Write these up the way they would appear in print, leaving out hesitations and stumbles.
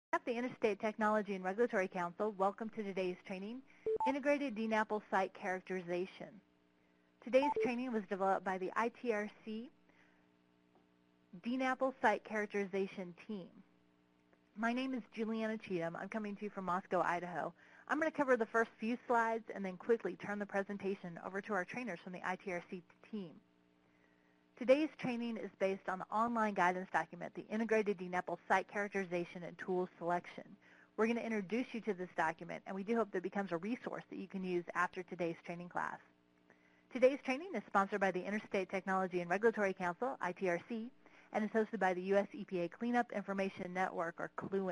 At the Interstate Technology and Regulatory Council, welcome to today's training, Integrated DNAPL Site Characterization. Today's training was developed by the ITRC DNAPL Site Characterization team. My name is Juliana Cheatham. I'm coming to you from Moscow, Idaho. I'm going to cover the first few slides and then quickly turn the presentation over to our trainers from the ITRC team. Today's training is based on the online guidance document, the Integrated DNAPL Site Characterization and Tools Selection. We're going to introduce you to this document, and we do hope that it becomes a resource that you can use after today's training class. Today's training is sponsored by the Interstate Technology and Regulatory Council, ITRC, and is hosted by the U.S. EPA Cleanup Information Network, or CLUIN.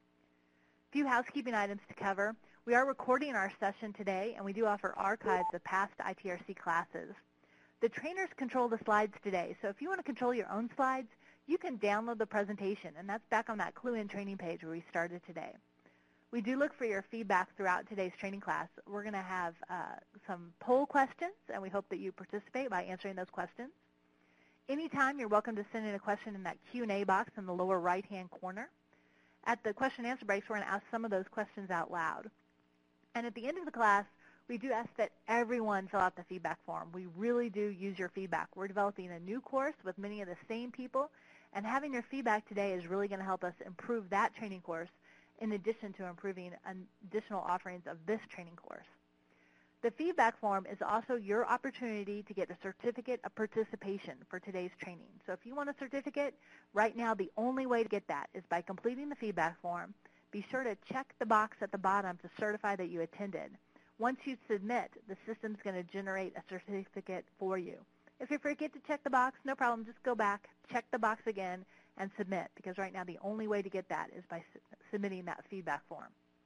A few housekeeping items to cover. We are recording our session today, and we do offer archives of past ITRC classes. The trainers control the slides today, so if you want to control your own slides, you can download the presentation, and that's back on that CLUIN training page where we started today. We do look for your feedback throughout today's training class. We're going to have some poll questions, and we hope that you participate by answering those questions. Anytime, you're welcome to send in a question in that Q&A box in the lower right-hand corner. At the question and answer breaks, we're going to ask some of those questions out loud. And at the end of the class, we do ask that everyone fill out the feedback form. We really do use your feedback. We're developing a new course with many of the same people, and having your feedback today is really going to help us improve that training course in addition to improving additional offerings of this training course. The feedback form is also your opportunity to get a certificate of participation for today's training. So if you want a certificate, right now the only way to get that is by completing the feedback form. Be sure to check the box at the bottom to certify that you attended. Once you submit, the system's going to generate a certificate for you. If you forget to check the box, no problem. Just go back, check the box again, and submit, because right now the only way to get that is by submitting that feedback form.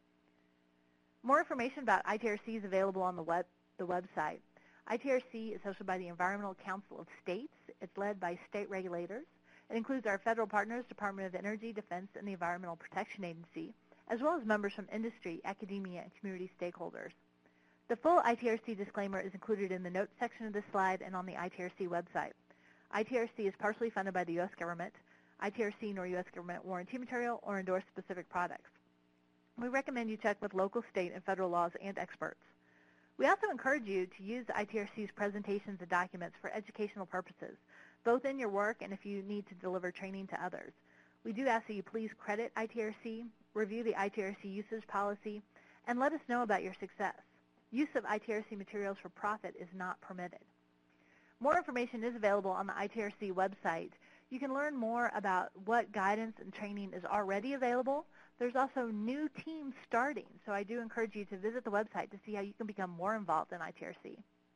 More information about ITRC is available on the website. ITRC is hosted by the Environmental Council of States. It's led by state regulators. It includes our federal partners, Department of Energy, Defense, and the Environmental Protection Agency, as well as members from industry, academia, and community stakeholders. The full ITRC disclaimer is included in the notes section of this slide and on the ITRC website. ITRC is partially funded by the U.S. government. ITRC nor U.S. government warranty material or endorse specific products. We recommend you check with local, state, and federal laws and experts. We also encourage you to use ITRC's presentations and documents for educational purposes, both in your work and if you need to deliver training to others. We do ask that you please credit ITRC, review the ITRC usage policy, and let us know about your success. Use of ITRC materials for profit is not permitted. More information is available on the ITRC website. You can learn more about what guidance and training is already available. There's also new teams starting, so I do encourage you to visit the website to see how you can become more involved in ITRC.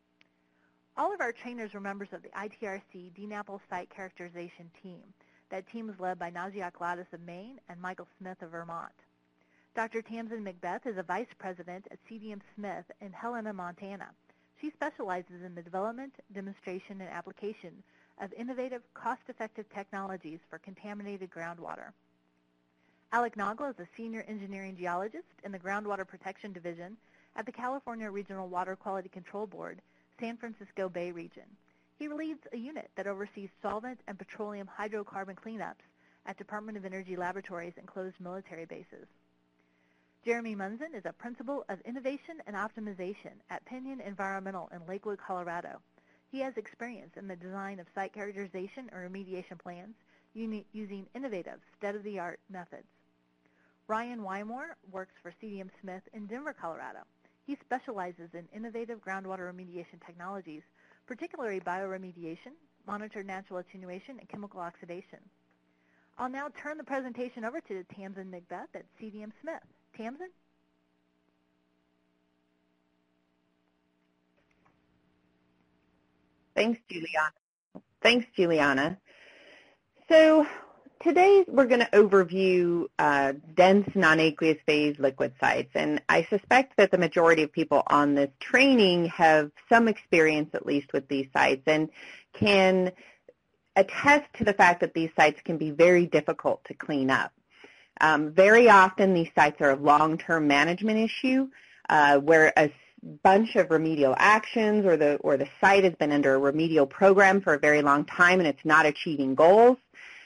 All of our trainers are members of the ITRC DNAPL Site Characterization team. That team is led by Najiak Gladys of Maine and Michael Smith of Vermont. Dr. Tamsin McBeth is a vice president at CDM Smith in Helena, Montana. She specializes in the development, demonstration, and application of innovative, cost-effective technologies for contaminated groundwater. Alec Nagla is a senior engineering geologist in the Groundwater Protection Division at the California Regional Water Quality Control Board, San Francisco Bay Region. He leads a unit that oversees solvent and petroleum hydrocarbon cleanups at Department of Energy laboratories and closed military bases. Jeremy Munson is a principal of innovation and optimization at Pinion Environmental in Lakewood, Colorado. He has experience in the design of site characterization or remediation plans using innovative, state-of-the-art methods. Ryan Wymore works for CDM Smith in Denver, Colorado. He specializes in innovative groundwater remediation technologies, particularly bioremediation, monitored natural attenuation, and chemical oxidation. I'll now turn the presentation over to Tamsin McBeth at CDM Smith. Tamsin? Thanks, Juliana. So today we're going to overview dense non-aqueous phase liquid sites, and I suspect that the majority of people on this training have some experience at least with these sites and can attest to the fact that these sites can be very difficult to clean up. Very often these sites are a long-term management issue where a bunch of remedial actions or the site has been under a remedial program for a very long time and it's not achieving goals.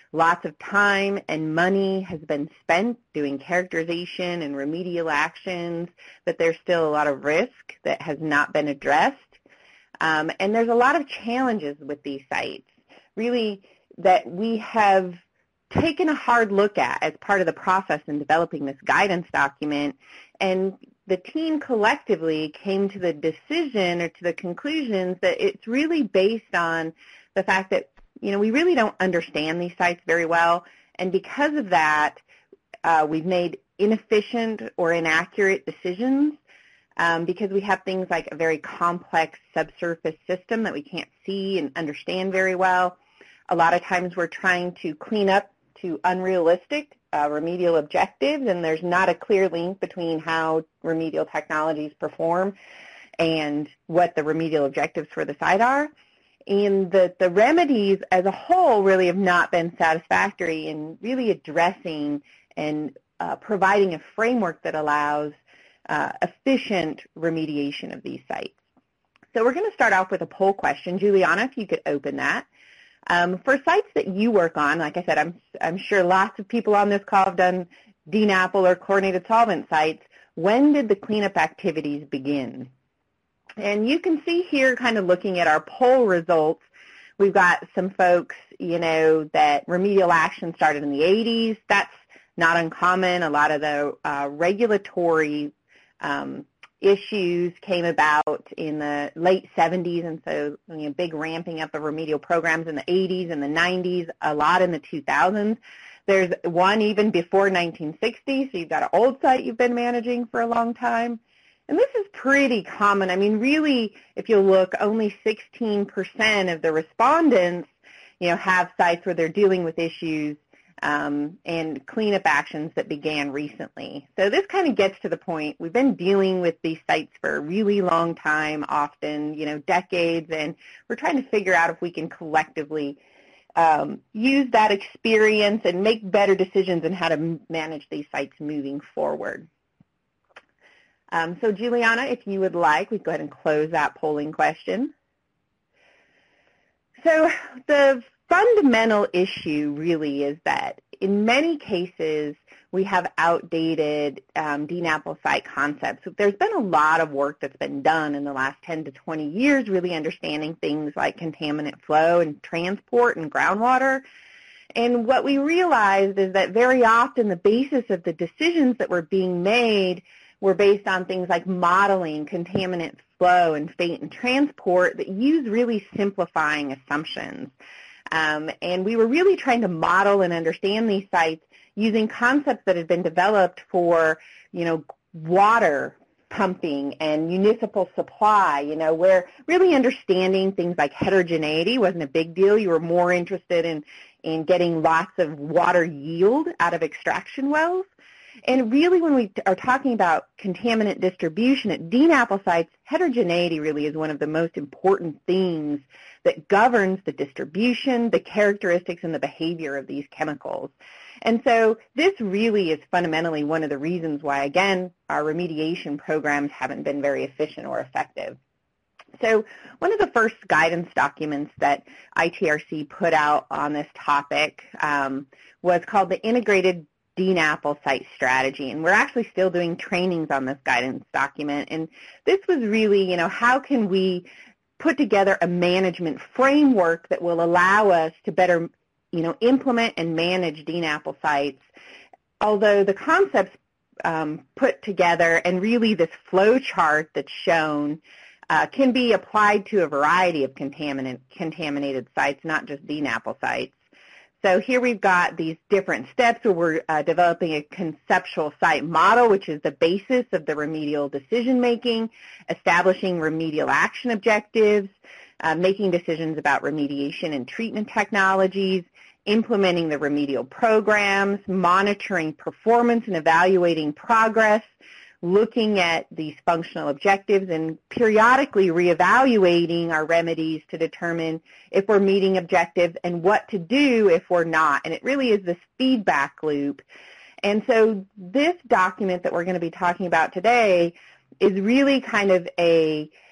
Lots of time and money has been spent doing characterization and remedial actions, but there's still a lot of risk that has not been addressed. And there's a lot of challenges with these sites, really, that we have taken a hard look at as part of the process in developing this guidance document. And the team collectively came to the decision or to the conclusions that it's really based on the fact that, we really don't understand these sites very well. And because of that, we've made inefficient or inaccurate decisions because we have things like a very complex subsurface system that we can't see and understand very well. A lot of times we're trying to clean up to unrealistic remedial objectives, and there's not a clear link between how remedial technologies perform and what the remedial objectives for the site are. And the remedies as a whole really have not been satisfactory in really addressing and providing a framework that allows efficient remediation of these sites. So we're going to start off with a poll question. Juliana, if you could open that. For sites that you work on, like I said, I'm sure lots of people on this call have done DNAPL or chlorinated solvent sites. When did the cleanup activities begin? And you can see here, kind of looking at our poll results, we've got some folks, that remedial action started in the 80s. That's not uncommon. A lot of the regulatory issues came about in the late 70s, and so big ramping up of remedial programs in the 80s and the 90s, a lot in the 2000s. There's one even before 1960, so you've got an old site you've been managing for a long time. And this is pretty common. I mean, really, if you look, only 16% of the respondents, have sites where they're dealing with issues and cleanup actions that began recently. So this kind of gets to the point. We've been dealing with these sites for a really long time, often, decades, and we're trying to figure out if we can collectively use that experience and make better decisions on how to manage these sites moving forward. So Juliana, if you would like, we can go ahead and close that polling question. So the fundamental issue really is that in many cases we have outdated DNAPL site concepts. So there's been a lot of work that's been done in the last 10 to 20 years really understanding things like contaminant flow and transport and groundwater. And what we realized is that very often the basis of the decisions that were being made were based on things like modeling contaminant flow and fate and transport that use really simplifying assumptions. And we were really trying to model and understand these sites using concepts that had been developed for, water pumping and municipal supply, where really understanding things like heterogeneity wasn't a big deal. You were more interested in getting lots of water yield out of extraction wells. And really when we are talking about contaminant distribution at DNAPL sites, heterogeneity really is one of the most important things that governs the distribution, the characteristics, and the behavior of these chemicals. And so this really is fundamentally one of the reasons why, again, our remediation programs haven't been very efficient or effective. So one of the first guidance documents that ITRC put out on this topic was called the Integrated DNAPL Site Strategy, and we're actually still doing trainings on this guidance document. And this was really, how can we put together a management framework that will allow us to better, implement and manage DNAPL sites. Although the concepts put together and really this flow chart that's shown can be applied to a variety of contaminated sites, not just DNAPL sites. So here we've got these different steps where we're developing a conceptual site model, which is the basis of the remedial decision-making, establishing remedial action objectives, making decisions about remediation and treatment technologies, implementing the remedial programs, monitoring performance and evaluating progress, looking at these functional objectives, and periodically reevaluating our remedies to determine if we're meeting objectives and what to do if we're not. And it really is this feedback loop. And so this document that we're going to be talking about today is really kind of a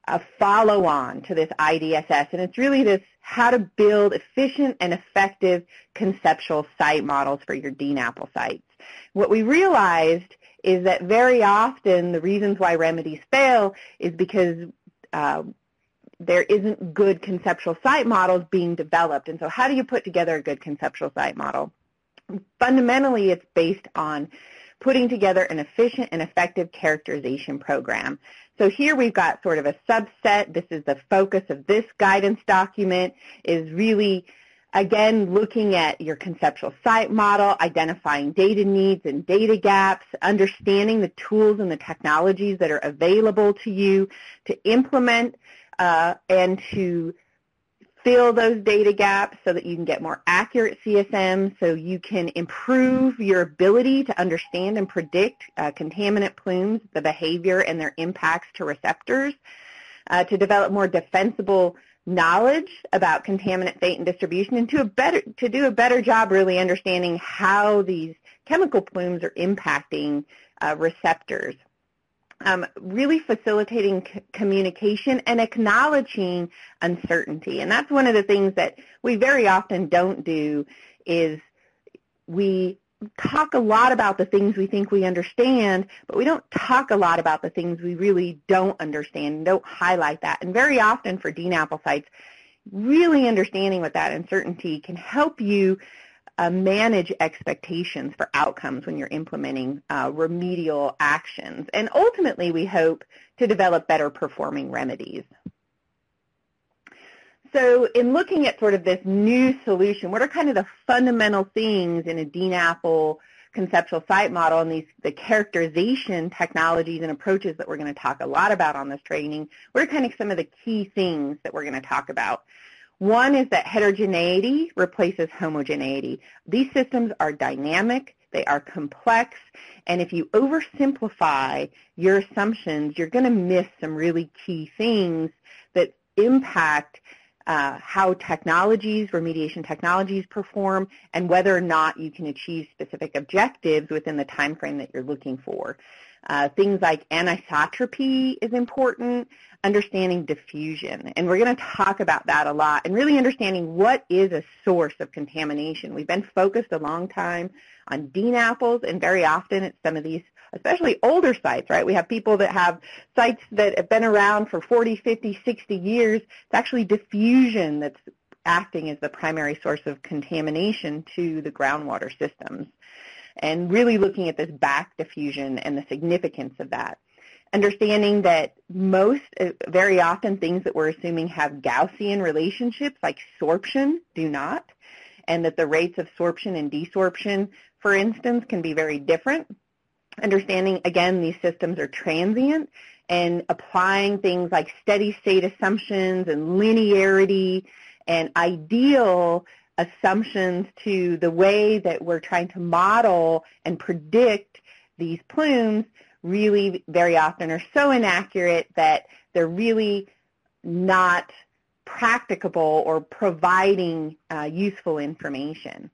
a follow-on to this IDSS, and it's really this how to build efficient and effective conceptual site models for your DNAPL sites. What we realized is that very often the reasons why remedies fail is because there isn't good conceptual site models being developed. And so how do you put together a good conceptual site model? Fundamentally, it's based on putting together an efficient and effective characterization program. So here we've got sort of a subset. This is the focus of this guidance document, is really, again, looking at your conceptual site model, identifying data needs and data gaps, understanding the tools and the technologies that are available to you to implement and to fill those data gaps so that you can get more accurate CSM, so you can improve your ability to understand and predict contaminant plumes, the behavior and their impacts to receptors, to develop more defensible knowledge about contaminant fate and distribution, and to do a better job really understanding how these chemical plumes are impacting receptors. Really facilitating communication and acknowledging uncertainty. And that's one of the things that we very often don't do, is we talk a lot about the things we think we understand, but we don't talk a lot about the things we really don't understand and don't highlight that. And very often for DNAPL sites, really understanding what that uncertainty can help you manage expectations for outcomes when you're implementing remedial actions. And ultimately, we hope to develop better performing remedies. So in looking at sort of this new solution, what are kind of the fundamental things in a DNAPL conceptual site model and the characterization technologies and approaches that we're going to talk a lot about on this training? What are kind of some of the key things that we're going to talk about? One is that heterogeneity replaces homogeneity. These systems are dynamic, they are complex, and if you oversimplify your assumptions, you're going to miss some really key things that impact how technologies, remediation technologies perform, and whether or not you can achieve specific objectives within the time frame that you're looking for. Things like anisotropy is important, understanding diffusion, and we're going to talk about that a lot, and really understanding what is a source of contamination. We've been focused a long time on DNAPLs, and very often it's some of these, especially older sites, right? We have people that have sites that have been around for 40, 50, 60 years. It's actually diffusion that's acting as the primary source of contamination to the groundwater systems. And really looking at this back diffusion and the significance of that. Understanding that very often things that we're assuming have Gaussian relationships, like sorption, do not, and that the rates of sorption and desorption, for instance, can be very different. Understanding, again, these systems are transient, and applying things like steady state assumptions and linearity and ideal assumptions to the way that we're trying to model and predict these plumes really very often are so inaccurate that they're really not practicable or providing useful information.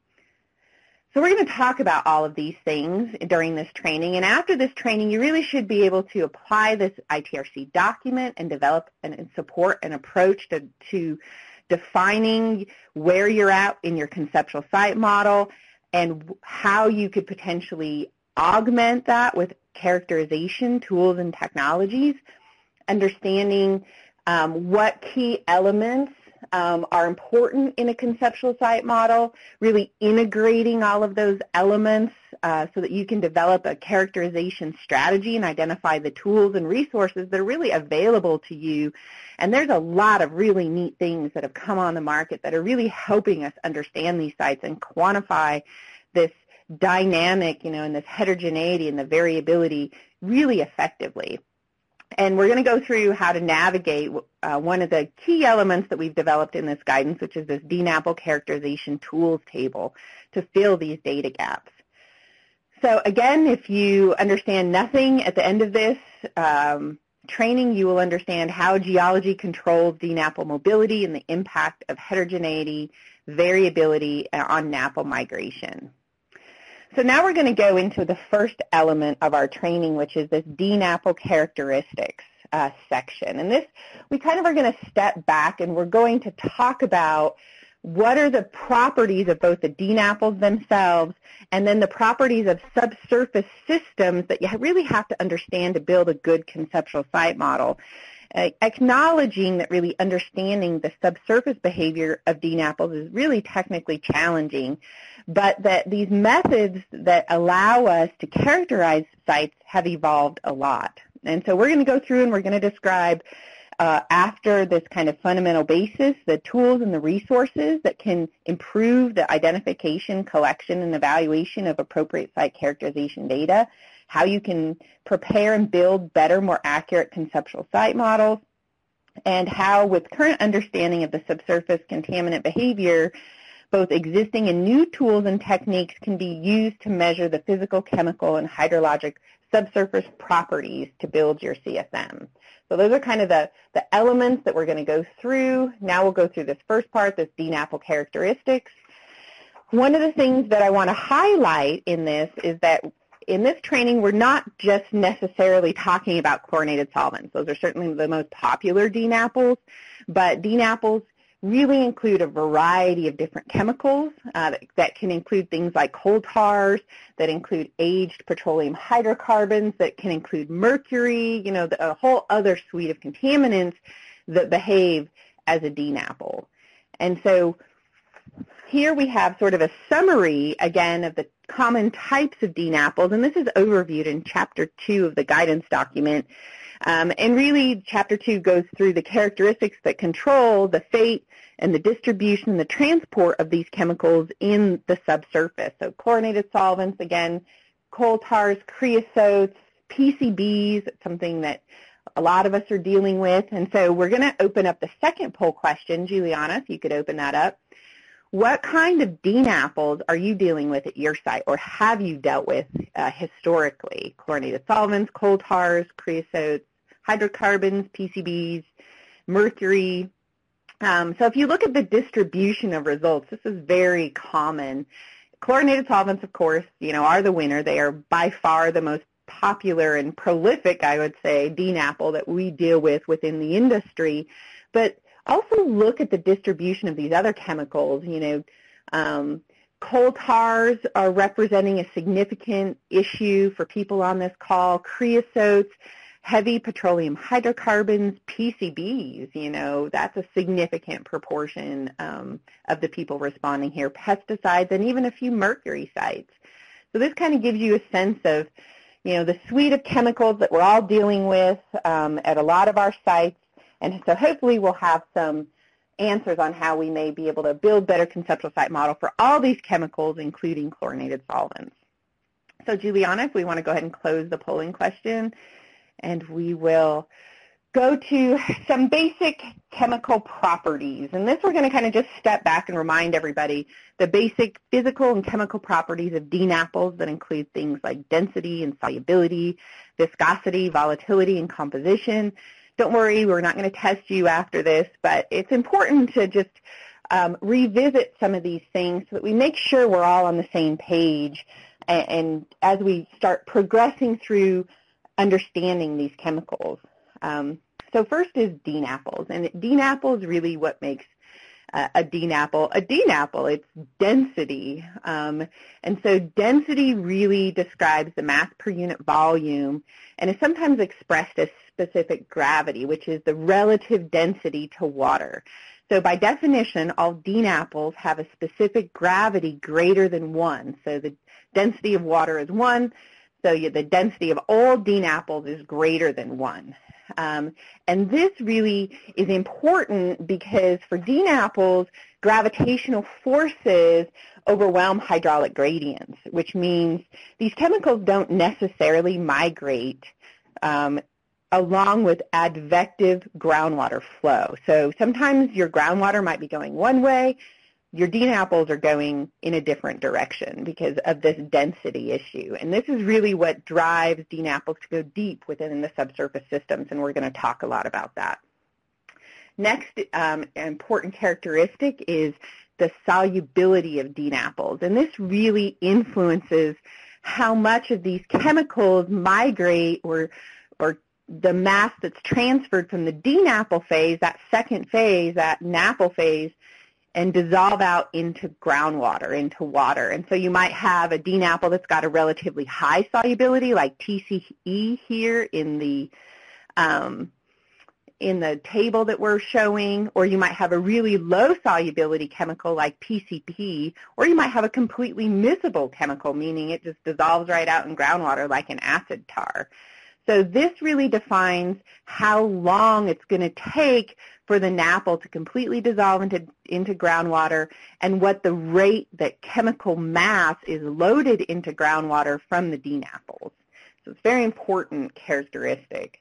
So we're going to talk about all of these things during this training, and after this training you really should be able to apply this ITRC document and develop and support an approach to defining where you're at in your conceptual site model and how you could potentially augment that with characterization tools and technologies, understanding what key elements are important in a conceptual site model, really integrating all of those elements so that you can develop a characterization strategy and identify the tools and resources that are really available to you. And there's a lot of really neat things that have come on the market that are really helping us understand these sites and quantify this dynamic, and this heterogeneity and the variability really effectively. And we're going to go through how to navigate one of the key elements that we've developed in this guidance, which is this DNAPL characterization tools table to fill these data gaps. So again, if you understand nothing at the end of this training, you will understand how geology controls DNAPL mobility and the impact of heterogeneity, variability on NAPL migration. So now we're going to go into the first element of our training, which is this DNAPL characteristics. section. And this, we kind of are going to step back and we're going to talk about what are the properties of both the DNAPLs themselves and then the properties of subsurface systems that you really have to understand to build a good conceptual site model. Acknowledging that really understanding the subsurface behavior of DNAPLs is really technically challenging, but that these methods that allow us to characterize sites have evolved a lot. And so we're going to go through and we're going to describe after this kind of fundamental basis, the tools and the resources that can improve the identification, collection, and evaluation of appropriate site characterization data, how you can prepare and build better, more accurate conceptual site models, and how with current understanding of the subsurface contaminant behavior, both existing and new tools and techniques can be used to measure the physical, chemical, and hydrologic subsurface properties to build your CSM. So those are kind of the elements that we're going to go through. Now we'll go through this first part, this DNAPL characteristics. One of the things that I want to highlight in this is that in this training, we're not just necessarily talking about chlorinated solvents. Those are certainly the most popular DNAPLs, but DNAPLs really include a variety of different chemicals that can include things like coal tars, that include aged petroleum hydrocarbons, that can include mercury, a whole other suite of contaminants that behave as a DNAPL. And so here we have sort of a summary, again, of the common types of DNAPLs, and this is overviewed in Chapter 2 of the guidance document. And really, Chapter 2 goes through the characteristics that control the fate and the distribution and the transport of these chemicals in the subsurface. So chlorinated solvents, again, coal tars, creosotes, PCBs, something that a lot of us are dealing with. And so we're going to open up the second poll question. Juliana, if you could open that up. What kind of DNAPLs are you dealing with at your site or have you dealt with historically? Chlorinated solvents, coal tars, creosotes, hydrocarbons, PCBs, mercury. So if you look at the distribution of results, this is very common. Chlorinated solvents, of course, are the winner. They are by far the most popular and prolific, I would say, DNAPL that we deal with within the industry. But also look at the distribution of these other chemicals. Coal tars are representing a significant issue for people on this call. Creosotes, heavy petroleum hydrocarbons, PCBs, that's a significant proportion of the people responding here. Pesticides, and even a few mercury sites. So this kind of gives you a sense of, the suite of chemicals that we're all dealing with at a lot of our sites. And so hopefully we'll have some answers on how we may be able to build better conceptual site model for all these chemicals, including chlorinated solvents. So Juliana, if we want to go ahead and close the polling question, and we will go to some basic chemical properties. And this we're going to kind of just step back and remind everybody the basic physical and chemical properties of DNAPLs that include things like density and solubility, viscosity, volatility, and composition. Don't worry, we're not going to test you after this, but it's important to just revisit some of these things so that we make sure we're all on the same page and as we start progressing through understanding these chemicals. So first is DNAPLs, and DNAPL is really what makes a DNAPL a DNAPL. It's density, and so density really describes the mass per unit volume and is sometimes expressed as specific gravity, which is the relative density to water. So by definition, all DNAPLs have a specific gravity greater than 1. So the density of water is 1, so the density of all DNAPLs is greater than 1. And this really is important because for DNAPLs, gravitational forces overwhelm hydraulic gradients, which means these chemicals don't necessarily migrate along with advective groundwater flow. So sometimes your groundwater might be going one way, your DNAPLs are going in a different direction because of this density issue. And this is really what drives DNAPLs to go deep within the subsurface systems, and we're going to talk a lot about that. Next, an important characteristic is the solubility of DNAPLs, and this really influences how much of these chemicals migrate or the mass that's transferred from the DNAPL phase, that second phase, that NAPL phase, and dissolve out into groundwater, into water. And so you might have a DNAPL that's got a relatively high solubility, like TCE here in the table that we're showing, or you might have a really low solubility chemical like PCP, or you might have a completely miscible chemical, meaning it just dissolves right out in groundwater like an acid tar. So this really defines how long it's going to take for the NAPL to completely dissolve into groundwater and what the rate that chemical mass is loaded into groundwater from the DNAPLs. So it's a very important characteristic.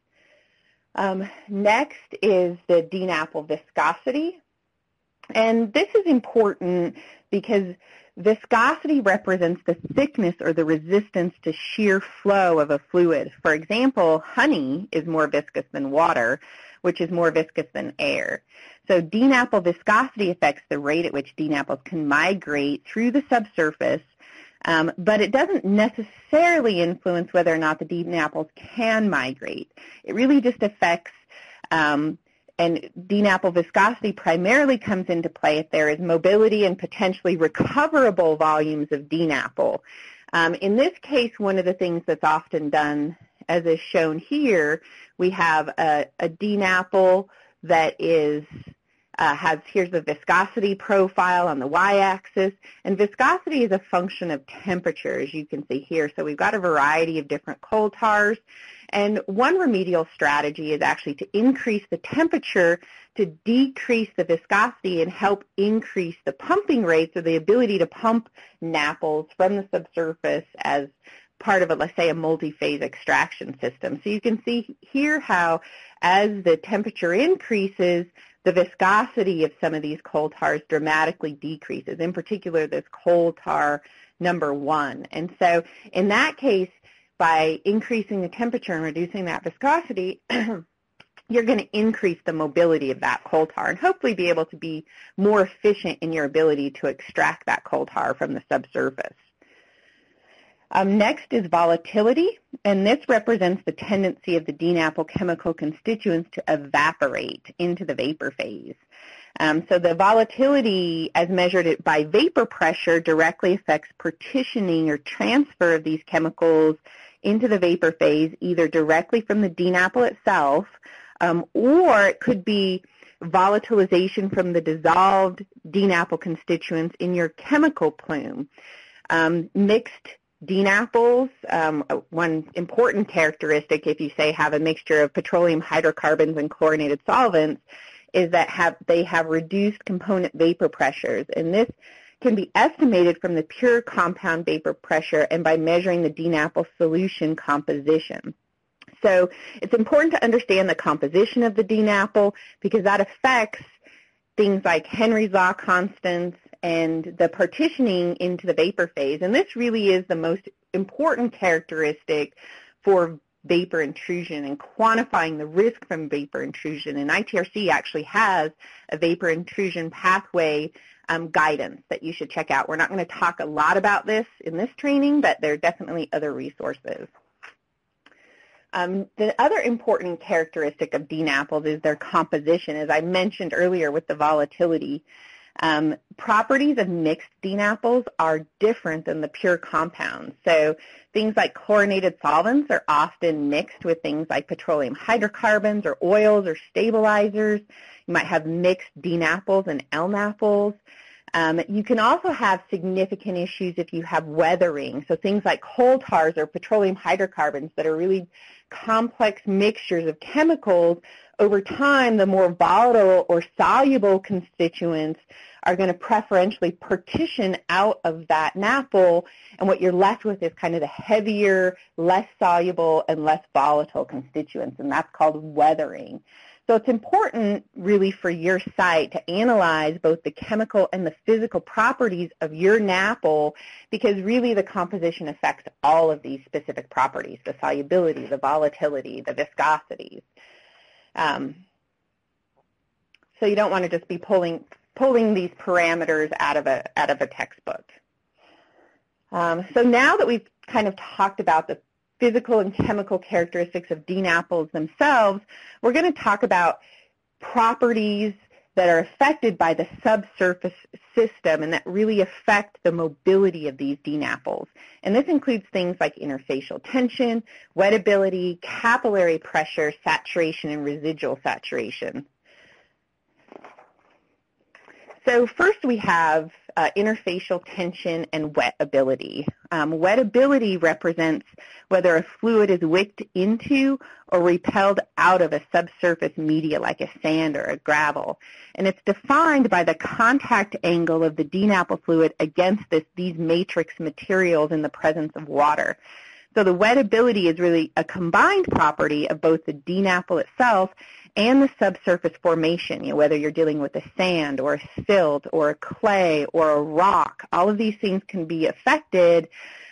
Next is the DNAPL viscosity. And this is important because viscosity represents the thickness or the resistance to shear flow of a fluid. For example, honey is more viscous than water, which is more viscous than air. So DNAPL viscosity affects the rate at which DNAPLs can migrate through the subsurface, but it doesn't necessarily influence whether or not the DNAPLs can migrate. It really just affects, and DNAPL viscosity primarily comes into play if there is mobility and potentially recoverable volumes of DNAPL. In this case, one of the things that's often done, as is shown here, we have a DNAPL that is here's the viscosity profile on the y-axis, and viscosity is a function of temperature, as you can see here. So we've got a variety of different coal tars, and one remedial strategy is actually to increase the temperature to decrease the viscosity and help increase the pumping rates, or the ability to pump NAPLs from the subsurface as part of, let's say, a multi-phase extraction system. So you can see here how, as the temperature increases, the viscosity of some of these coal tars dramatically decreases, in particular this coal tar number 1. And so in that case, by increasing the temperature and reducing that viscosity, you're going to increase the mobility of that coal tar and hopefully be able to be more efficient in your ability to extract that coal tar from the subsurface. Next is volatility, and this represents the tendency of the DNAPL chemical constituents to evaporate into the vapor phase. So the volatility, as measured by vapor pressure, directly affects partitioning or transfer of these chemicals into the vapor phase, either directly from the DNAPL itself, or it could be volatilization from the dissolved DNAPL constituents in your chemical plume. Mixed DNAPLs, one important characteristic, if you say have a mixture of petroleum hydrocarbons and chlorinated solvents, is that they have reduced component vapor pressures. And this can be estimated from the pure compound vapor pressure and by measuring the DNAPL solution composition. So it's important to understand the composition of the DNAPL because that affects things like Henry's law constants and the partitioning into the vapor phase. And this really is the most important characteristic for vapor intrusion and quantifying the risk from vapor intrusion. And ITRC actually has a vapor intrusion pathway guidance that you should check out. We're not going to talk a lot about this in this training, but there are definitely other resources. The other important characteristic of DNAPLs is their composition. As I mentioned earlier with the volatility, properties of mixed DNAPLs are different than the pure compounds. So things like chlorinated solvents are often mixed with things like petroleum hydrocarbons or oils or stabilizers. You might have mixed DNAPLs and LNAPLs. You can also have significant issues if you have weathering. So things like coal tars or petroleum hydrocarbons that are really complex mixtures of chemicals. Over time, the more volatile or soluble constituents are going to preferentially partition out of that NAPL, and what you're left with is kind of the heavier, less soluble, and less volatile constituents, and that's called weathering. So it's important really for your site to analyze both the chemical and the physical properties of your NAPL because really the composition affects all of these specific properties, the solubility, the volatility, the viscosities. So you don't want to just be pulling these parameters out of a textbook. So now that we've kind of talked about the physical and chemical characteristics of DNAPLs themselves, we're going to talk about properties that are affected by the subsurface system and that really affect the mobility of these DNAPLs. And this includes things like interfacial tension, wettability, capillary pressure, saturation, and residual saturation. So first we have interfacial tension and wettability. Wettability represents whether a fluid is wicked into or repelled out of a subsurface media like a sand or a gravel. And it's defined by the contact angle of the DNAPL fluid against these matrix materials in the presence of water. So the wettability is really a combined property of both the DNAPL itself and the subsurface formation, whether you're dealing with a sand or a silt or a clay or a rock. All of these things can be affected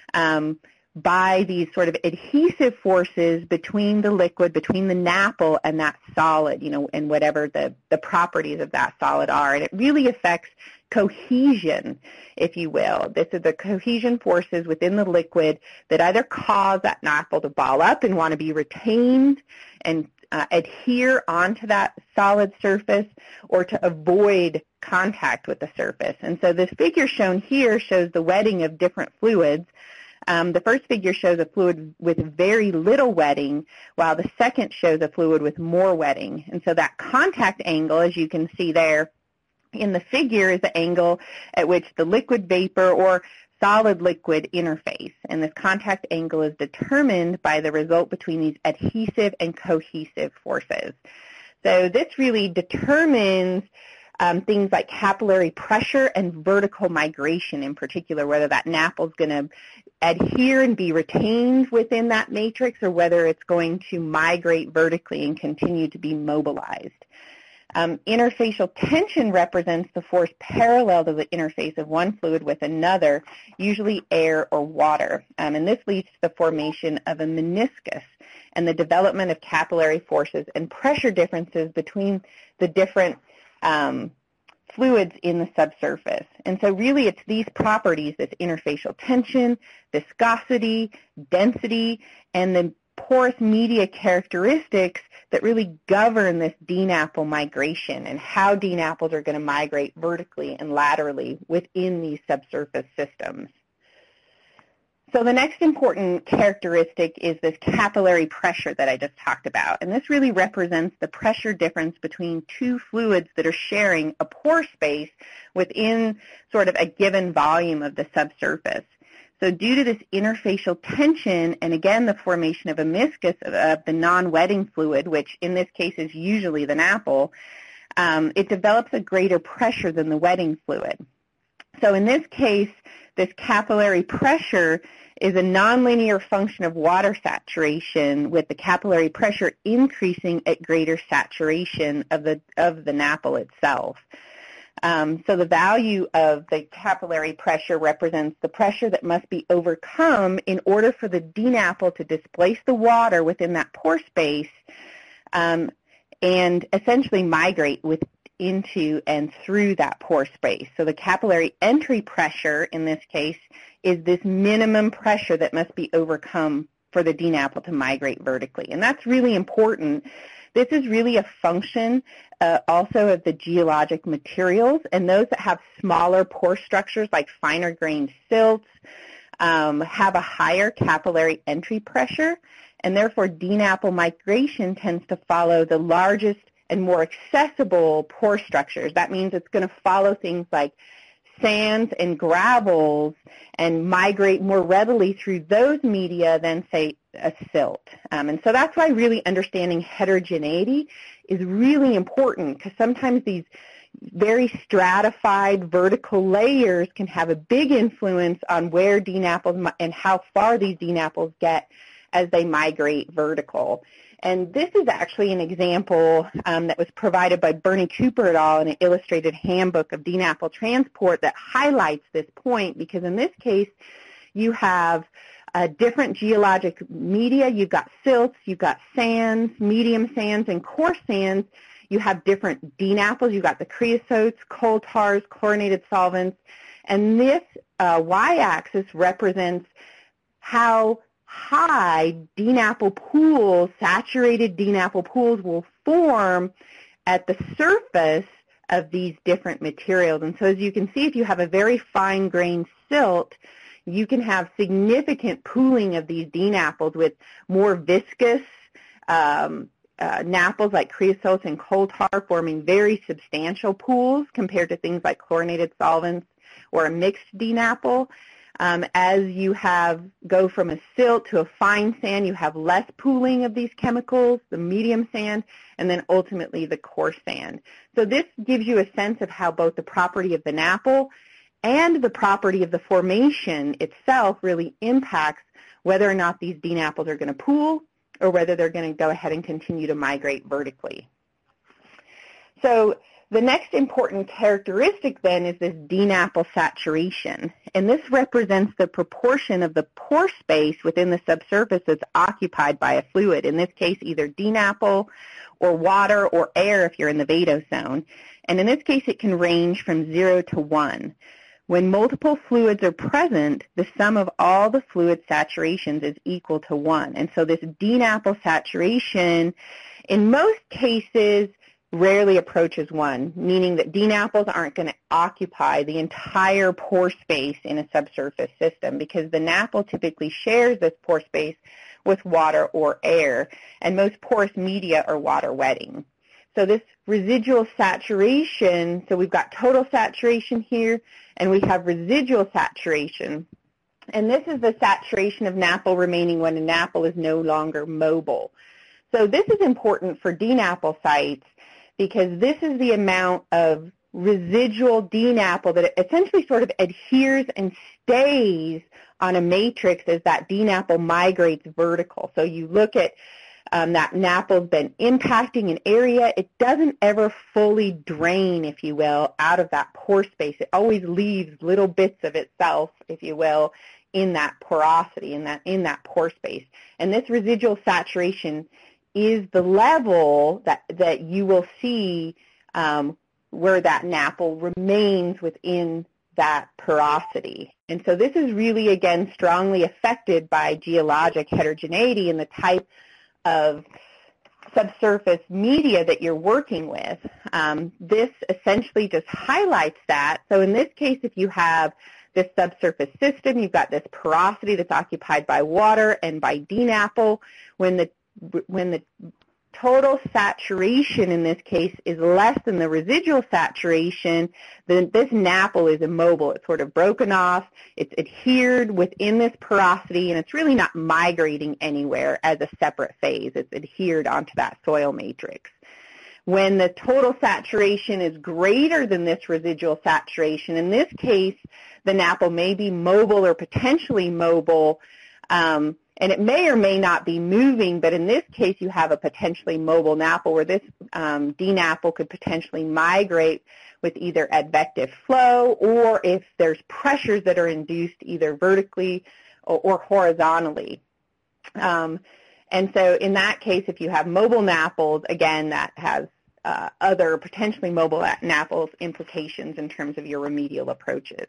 by these sort of adhesive forces between the liquid, between the NAPL and that solid, and whatever the properties of that solid are. And it really affects cohesion, if you will. This is the cohesion forces within the liquid that either cause that NAPL to ball up and want to be retained and adhere onto that solid surface or to avoid contact with the surface. And so this figure shown here shows the wetting of different fluids. The first figure shows a fluid with very little wetting, while the second shows a fluid with more wetting. And so that contact angle, as you can see there in the figure, is the angle at which the liquid vapor or solid liquid interface. And this contact angle is determined by the result between these adhesive and cohesive forces. So this really determines things like capillary pressure and vertical migration in particular, whether that NAPL is going to adhere and be retained within that matrix or whether it's going to migrate vertically and continue to be mobilized. Interfacial tension represents the force parallel to the interface of one fluid with another, usually air or water. And this leads to the formation of a meniscus and the development of capillary forces and pressure differences between the different fluids in the subsurface. And so really it's these properties, this interfacial tension, viscosity, density, and the porous media characteristics that really govern this DNAPL migration and how DNAPLs are going to migrate vertically and laterally within these subsurface systems. So the next important characteristic is this capillary pressure that I just talked about. And this really represents the pressure difference between two fluids that are sharing a pore space within sort of a given volume of the subsurface. So due to this interfacial tension, and again the formation of a meniscus of the non-wetting fluid, which in this case is usually the NAPL, it develops a greater pressure than the wetting fluid. So in this case, this capillary pressure is a nonlinear function of water saturation, with the capillary pressure increasing at greater saturation of the NAPL itself. So the value of the capillary pressure represents the pressure that must be overcome in order for the DNAPL to displace the water within that pore space and essentially migrate into and through that pore space. So the capillary entry pressure in this case is this minimum pressure that must be overcome for the DNAPL to migrate vertically. And that's really important. This is really a function also of the geologic materials, and those that have smaller pore structures like finer grained silts have a higher capillary entry pressure, and therefore DNAPL migration tends to follow the largest and more accessible pore structures. That means it's going to follow things like sands and gravels and migrate more readily through those media than, say, a silt. And so that's why really understanding heterogeneity is really important, because sometimes these very stratified vertical layers can have a big influence on where DNAPLs and how far these DNAPLs get as they migrate vertical. And this is actually an example that was provided by Bernie Cooper et al. In an illustrated handbook of DNAPL transport that highlights this point, because in this case you have different geologic media. You've got silts, you've got sands, medium sands, and coarse sands. You have different DNAPLs. You've got the creosotes, coal tars, chlorinated solvents. And this y-axis represents how high, DNAPL pools, saturated DNAPL pools will form at the surface of these different materials. And so as you can see, if you have a very fine-grained silt, you can have significant pooling of these DNAPLs with more viscous NAPLs like creosotes and coal tar forming very substantial pools compared to things like chlorinated solvents or a mixed DNAPL. As you go from a silt to a fine sand, you have less pooling of these chemicals, the medium sand, and then ultimately the coarse sand. So this gives you a sense of how both the property of the NAPL and the property of the formation itself really impacts whether or not these DNAPLs are going to pool or whether they're going to go ahead and continue to migrate vertically. So the next important characteristic then is this DNAPL saturation, and this represents the proportion of the pore space within the subsurface that's occupied by a fluid, in this case either DNAPL or water or air if you're in the vadose zone, and in this case it can range from 0 to 1. When multiple fluids are present, the sum of all the fluid saturations is equal to 1, and so this DNAPL saturation in most cases rarely approaches 1, meaning that DNAPLs aren't going to occupy the entire pore space in a subsurface system because the NAPL typically shares this pore space with water or air, and most porous media are water wetting. So this residual saturation, so we've got total saturation here, and we have residual saturation. And this is the saturation of NAPL remaining when a NAPL is no longer mobile. So this is important for DNAPL sites because this is the amount of residual DNAPL that essentially sort of adheres and stays on a matrix as that DNAPL migrates vertical. So you look at that NAPL's been impacting an area. It doesn't ever fully drain, if you will, out of that pore space. It always leaves little bits of itself, if you will, in that porosity, in that pore space. And this residual saturation is the level that you will see where that NAPL remains within that porosity. And so this is really, again, strongly affected by geologic heterogeneity and the type of subsurface media that you're working with. This essentially just highlights that. So in this case, if you have this subsurface system, you've got this porosity that's occupied by water and by DNAPL. When the total saturation in this case is less than the residual saturation, then this NAPL is immobile. It's sort of broken off. It's adhered within this porosity, and it's really not migrating anywhere as a separate phase. It's adhered onto that soil matrix. When the total saturation is greater than this residual saturation, in this case, the NAPL may be mobile or potentially mobile, and it may or may not be moving, but in this case you have a potentially mobile NAPL where this DNAPL could potentially migrate with either advective flow or if there's pressures that are induced either vertically or horizontally. And so in that case, if you have mobile NAPLs, again, that has other potentially mobile NAPLs implications in terms of your remedial approaches.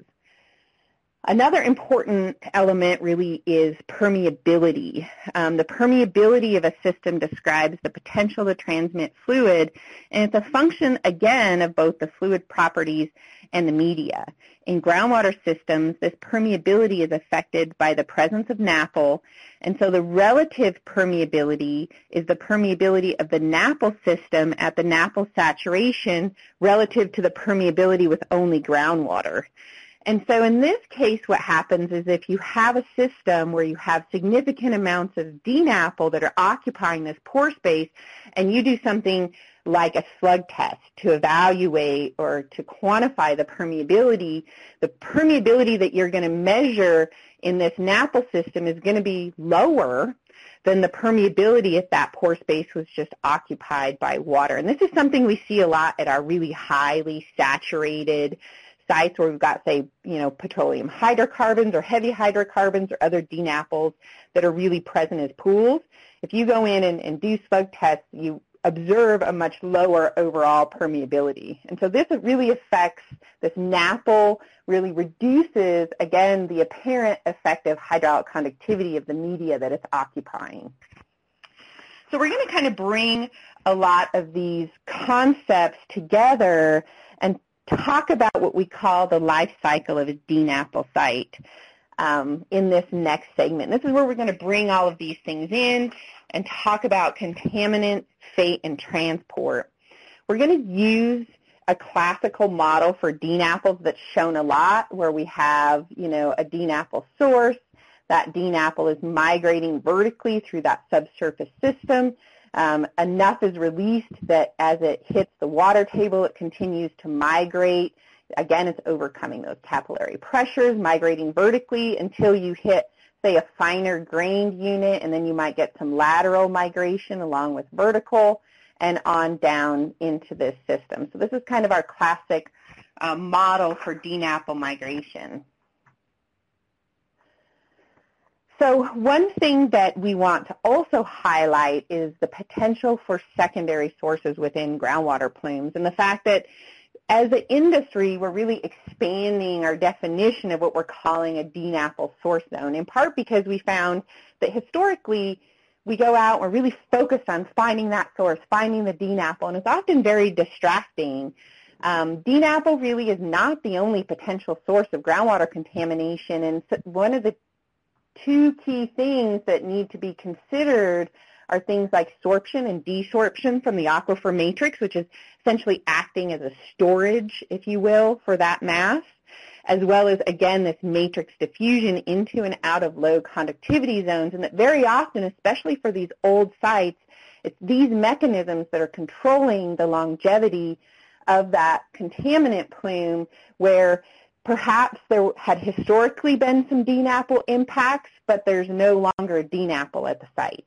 Another important element really is permeability. The permeability of a system describes the potential to transmit fluid, and it's a function, again, of both the fluid properties and the media. In groundwater systems, this permeability is affected by the presence of NAPL, and so the relative permeability is the permeability of the NAPL system at the NAPL saturation relative to the permeability with only groundwater. And so in this case, what happens is if you have a system where you have significant amounts of DNAPL that are occupying this pore space, and you do something like a slug test to evaluate or to quantify the permeability that you're going to measure in this NAPL system is going to be lower than the permeability if that pore space was just occupied by water. And this is something we see a lot at our really highly saturated sites where we've got, say, petroleum hydrocarbons or heavy hydrocarbons or other DNAPLs that are really present as pools. If you go in and do slug tests, you observe a much lower overall permeability. And so this really affects, this NAPL really reduces, again, the apparent effective hydraulic conductivity of the media that it's occupying. So we're going to kind of bring a lot of these concepts together and talk about what we call the life cycle of a DNAPL site in this next segment. This is where we're going to bring all of these things in and talk about contaminant, fate, and transport. We're going to use a classical model for DNAPLs that's shown a lot, where we have, a DNAPL source. That DNAPL is migrating vertically through that subsurface system. Enough is released that as it hits the water table, it continues to migrate. Again, it's overcoming those capillary pressures, migrating vertically until you hit, say, a finer grained unit, and then you might get some lateral migration along with vertical and on down into this system. So this is kind of our classic model for DNAPL migration. So one thing that we want to also highlight is the potential for secondary sources within groundwater plumes, and the fact that as an industry, we're really expanding our definition of what we're calling a DNAPL source zone, in part because we found that historically we go out and we're really focused on finding that source, finding the DNAPL, and it's often very distracting. DNAPL really is not the only potential source of groundwater contamination, and one of the two key things that need to be considered are things like sorption and desorption from the aquifer matrix, which is essentially acting as a storage, if you will, for that mass, as well as, again, this matrix diffusion into and out of low conductivity zones, and that very often, especially for these old sites, it's these mechanisms that are controlling the longevity of that contaminant plume, where perhaps there had historically been some DNAPL impacts, but there's no longer a DNAPL at the site.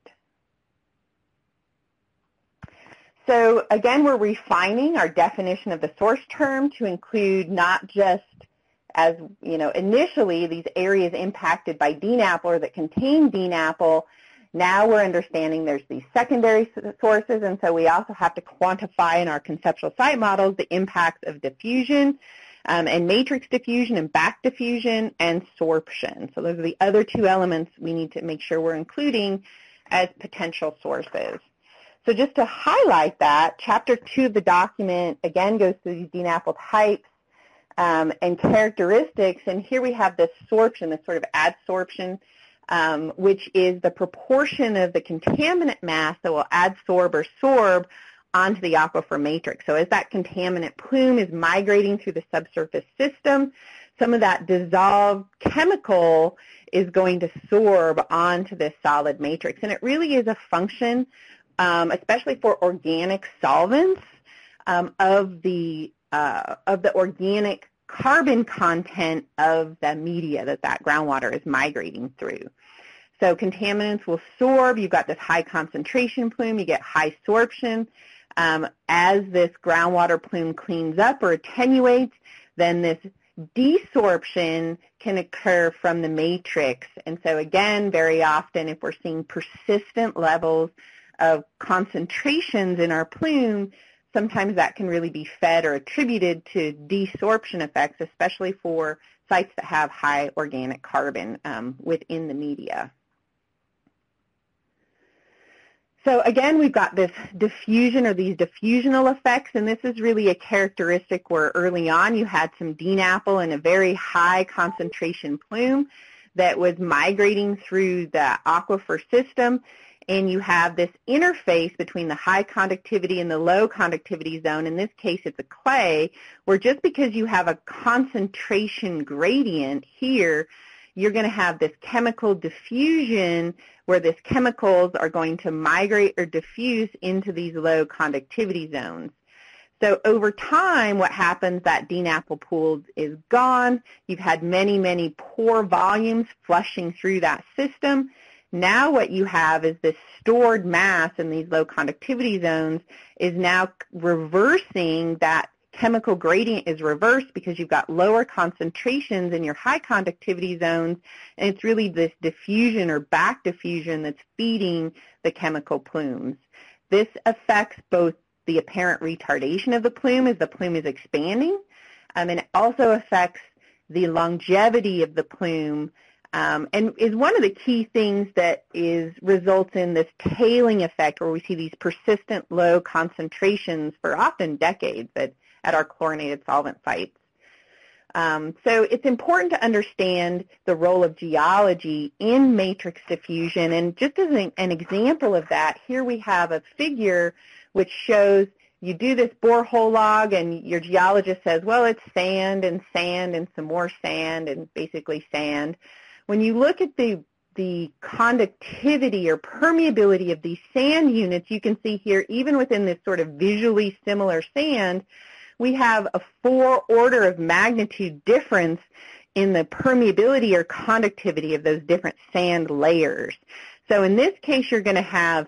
So again, we're refining our definition of the source term to include not just, as initially these areas impacted by DNAPL or that contain DNAPL. Now we're understanding there's these secondary sources, and so we also have to quantify in our conceptual site models the impacts of diffusion and matrix diffusion and back diffusion and sorption. So those are the other two elements we need to make sure we're including as potential sources. So just to highlight that, Chapter 2 of the document, again, goes through these DNAPL types and characteristics. And here we have this sorption, this sort of adsorption, which is the proportion of the contaminant mass that will adsorb or sorb onto the aquifer matrix. So as that contaminant plume is migrating through the subsurface system, some of that dissolved chemical is going to sorb onto this solid matrix. And it really is a function, especially for organic solvents, of the organic carbon content of the media that groundwater is migrating through. So contaminants will sorb. You've got this high concentration plume. You get high sorption. As this groundwater plume cleans up or attenuates, then this desorption can occur from the matrix. And so again, very often if we're seeing persistent levels of concentrations in our plume, sometimes that can really be fed or attributed to desorption effects, especially for sites that have high organic carbon within the media. So again, we've got this diffusion or these diffusional effects, and this is really a characteristic where early on you had some DNAPL in a very high concentration plume that was migrating through the aquifer system, and you have this interface between the high conductivity and the low conductivity zone. In this case, it's a clay, where just because you have a concentration gradient here, you're going to have this chemical diffusion where these chemicals are going to migrate or diffuse into these low conductivity zones. So over time, what happens, that DNAPL pool is gone. You've had many, many pore volumes flushing through that system. Now what you have is this stored mass in these low conductivity zones is now reversing. That chemical gradient is reversed because you've got lower concentrations in your high conductivity zones, and it's really this diffusion or back diffusion that's feeding the chemical plumes. This affects both the apparent retardation of the plume as the plume is expanding, and it also affects the longevity of the plume, and is one of the key things that results in this tailing effect where we see these persistent low concentrations for often decades at our chlorinated solvent sites. So it's important to understand the role of geology in matrix diffusion, and just as an example of that, here we have a figure which shows you do this borehole log and your geologist says, well, it's sand and some more sand and basically sand. When you look at the conductivity or permeability of these sand units, you can see here, even within this sort of visually similar sand, we have a 4 order of magnitude difference in the permeability or conductivity of those different sand layers. So in this case, you're going to have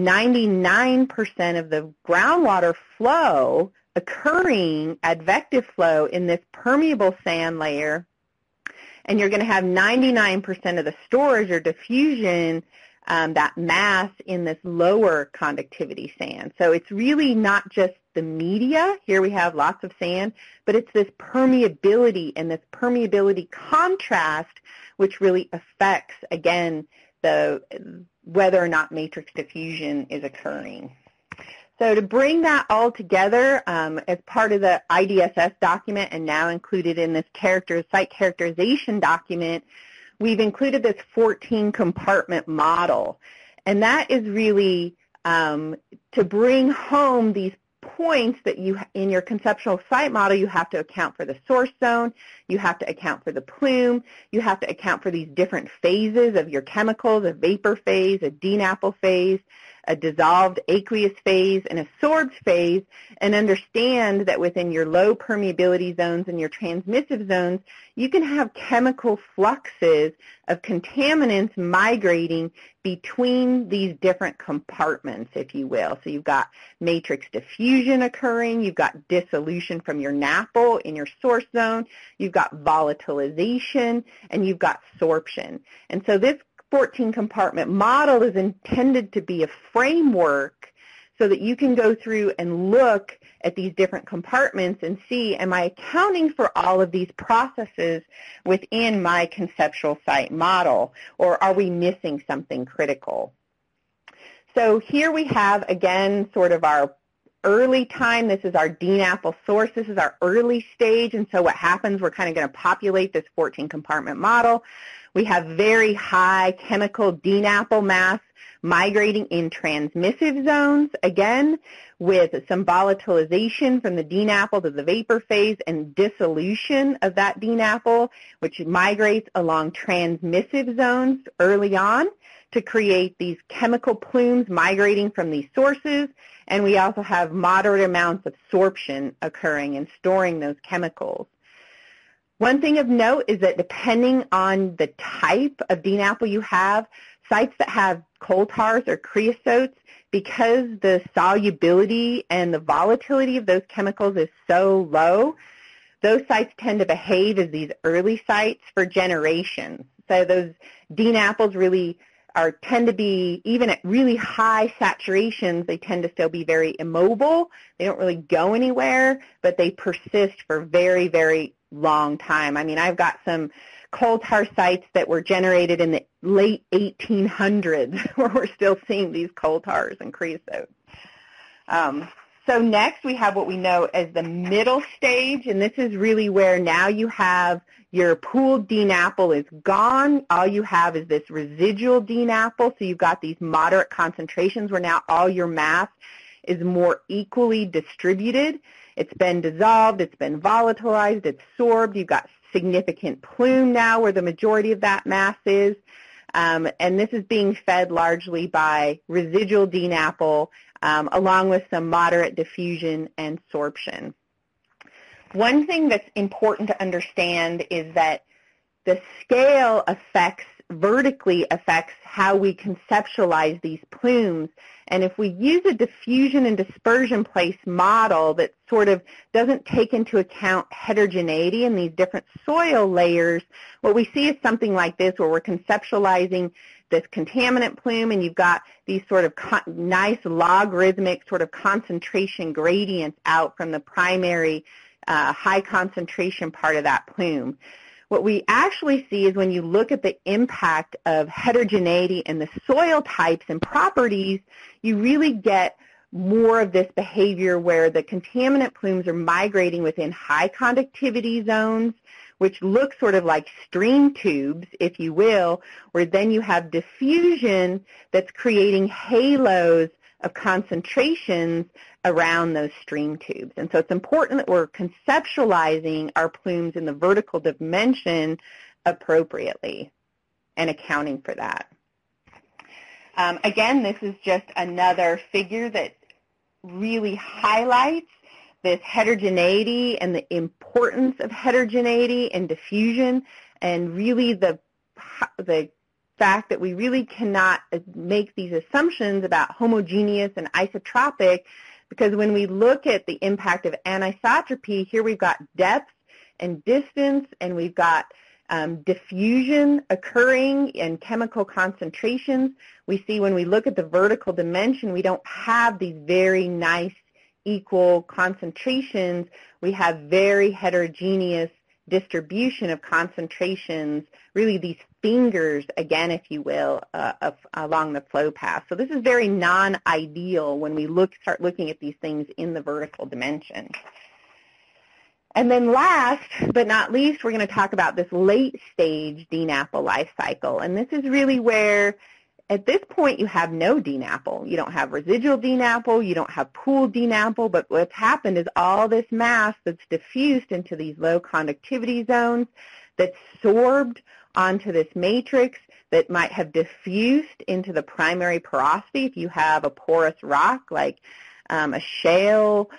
99% of the groundwater flow occurring, advective flow, in this permeable sand layer, and you're going to have 99% of the storage or diffusion, that mass, in this lower conductivity sand. So it's really not just the media. Here we have lots of sand, but it's this permeability and this permeability contrast which really affects, again, whether or not matrix diffusion is occurring. So to bring that all together as part of the IDSS document and now included in this site characterization document, we've included this 14-compartment model. And that is really to bring home these points that in your conceptual site model, you have to account for the source zone, you have to account for the plume, you have to account for these different phases of your chemicals, a vapor phase, a DNAPL phase, a dissolved aqueous phase, and a sorbed phase, and understand that within your low permeability zones and your transmissive zones, you can have chemical fluxes of contaminants migrating between these different compartments, if you will. So you've got matrix diffusion occurring, you've got dissolution from your NAPL in your source zone, you've got volatilization, and you've got sorption. And so this 14-compartment model is intended to be a framework so that you can go through and look at these different compartments and see, am I accounting for all of these processes within my conceptual site model, or are we missing something critical? So here we have, again, sort of our early time. This is our DNAPL source. This is our early stage, and so what happens, we're kind of going to populate this 14-compartment model. We have very high chemical DNAPL mass migrating in transmissive zones, again, with some volatilization from the DNAPL to the vapor phase and dissolution of that DNAPL, which migrates along transmissive zones early on to create these chemical plumes migrating from these sources. And we also have moderate amounts of sorption occurring and storing those chemicals. One thing of note is that depending on the type of DNAPL you have, sites that have coal tars or creosotes, because the solubility and the volatility of those chemicals is so low, those sites tend to behave as these early sites for generations. So those DNAPLs really tend to be, even at really high saturations, they tend to still be very immobile. They don't really go anywhere, but they persist for very, very long time. I mean, I've got some coal tar sites that were generated in the late 1800s where we're still seeing these coal tars and creosote. So next we have what we know as the middle stage, and this is really where now you have your pooled DNAPL is gone. All you have is this residual DNAPL, so you've got these moderate concentrations where now all your mass is more equally distributed. It's been dissolved, it's been volatilized, it's sorbed. You've got significant plume now where the majority of that mass is. And this is being fed largely by residual DNAPL along with some moderate diffusion and sorption. One thing that's important to understand is that the scale vertically affects how we conceptualize these plumes. And if we use a diffusion and dispersion place model that sort of doesn't take into account heterogeneity in these different soil layers, what we see is something like this, where we're conceptualizing this contaminant plume, and you've got these sort of nice logarithmic sort of concentration gradients out from the primary high concentration part of that plume. What we actually see is when you look at the impact of heterogeneity in the soil types and properties, you really get more of this behavior where the contaminant plumes are migrating within high conductivity zones, which look sort of like stream tubes, if you will, where then you have diffusion that's creating halos of concentrations around those stream tubes. And so it's important that we're conceptualizing our plumes in the vertical dimension appropriately and accounting for that. Again, this is just another figure that really highlights this heterogeneity and the importance of heterogeneity and diffusion, and really the fact that we really cannot make these assumptions about homogeneous and isotropic, because when we look at the impact of anisotropy, here we've got depth and distance, and we've got diffusion occurring in chemical concentrations. We see when we look at the vertical dimension, we don't have these very nice equal concentrations. We have very heterogeneous distribution of concentrations, really these fingers, again, if you will, along the flow path. So this is very non-ideal when we start looking at these things in the vertical dimension. And then last but not least, we're going to talk about this late stage DNAPL life cycle. And this is really where at this point you have no DNAPL. You don't have residual DNAPL, you don't have pooled DNAPL, but what's happened is all this mass that's diffused into these low conductivity zones that's sorbed onto this matrix that might have diffused into the primary porosity. If you have a porous rock like a shale,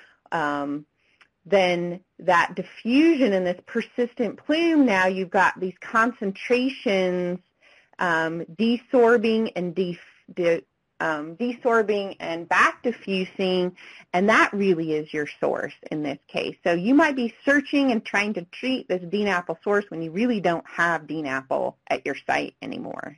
then that diffusion in this persistent plume, now you've got these concentrations desorbing and back diffusing, and that really is your source in this case. So you might be searching and trying to treat this DNAPL source when you really don't have DNAPL at your site anymore.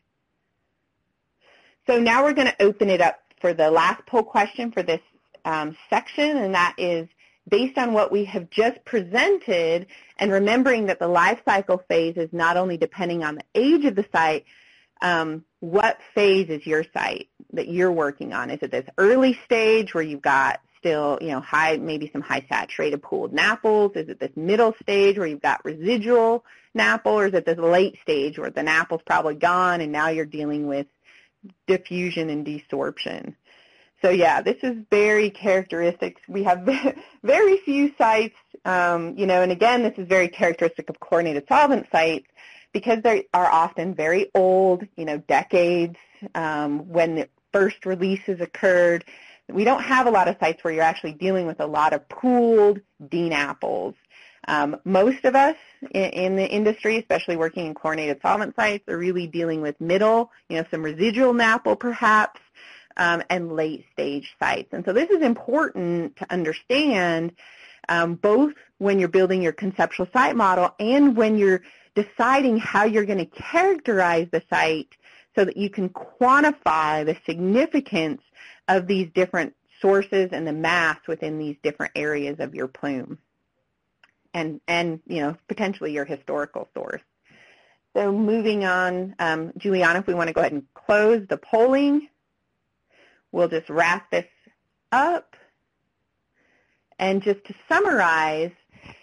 So now we're going to open it up for the last poll question for this section, and that is, based on what we have just presented, and remembering that the life cycle phase is not only depending on the age of the site, what phase is your site that you're working on? Is it this early stage where you've got still, maybe some high saturated pooled NAPLs? Is it this middle stage where you've got residual NAPL? Or is it this late stage where the NAPL's probably gone and now you're dealing with diffusion and desorption? So yeah, this is very characteristic. We have very few sites, and again, this is very characteristic of chlorinated solvent sites because they are often very old, decades when the first releases occurred. We don't have a lot of sites where you're actually dealing with a lot of pooled DNAPLs. Most of us in the industry, especially working in chlorinated solvent sites, are really dealing with middle, some residual NAPL perhaps, and late-stage sites. And so this is important to understand both when you're building your conceptual site model and when you're deciding how you're going to characterize the site so that you can quantify the significance of these different sources and the mass within these different areas of your plume and potentially your historical source. So moving on, Juliana, if we want to go ahead and close the polling. We'll just wrap this up. And just to summarize,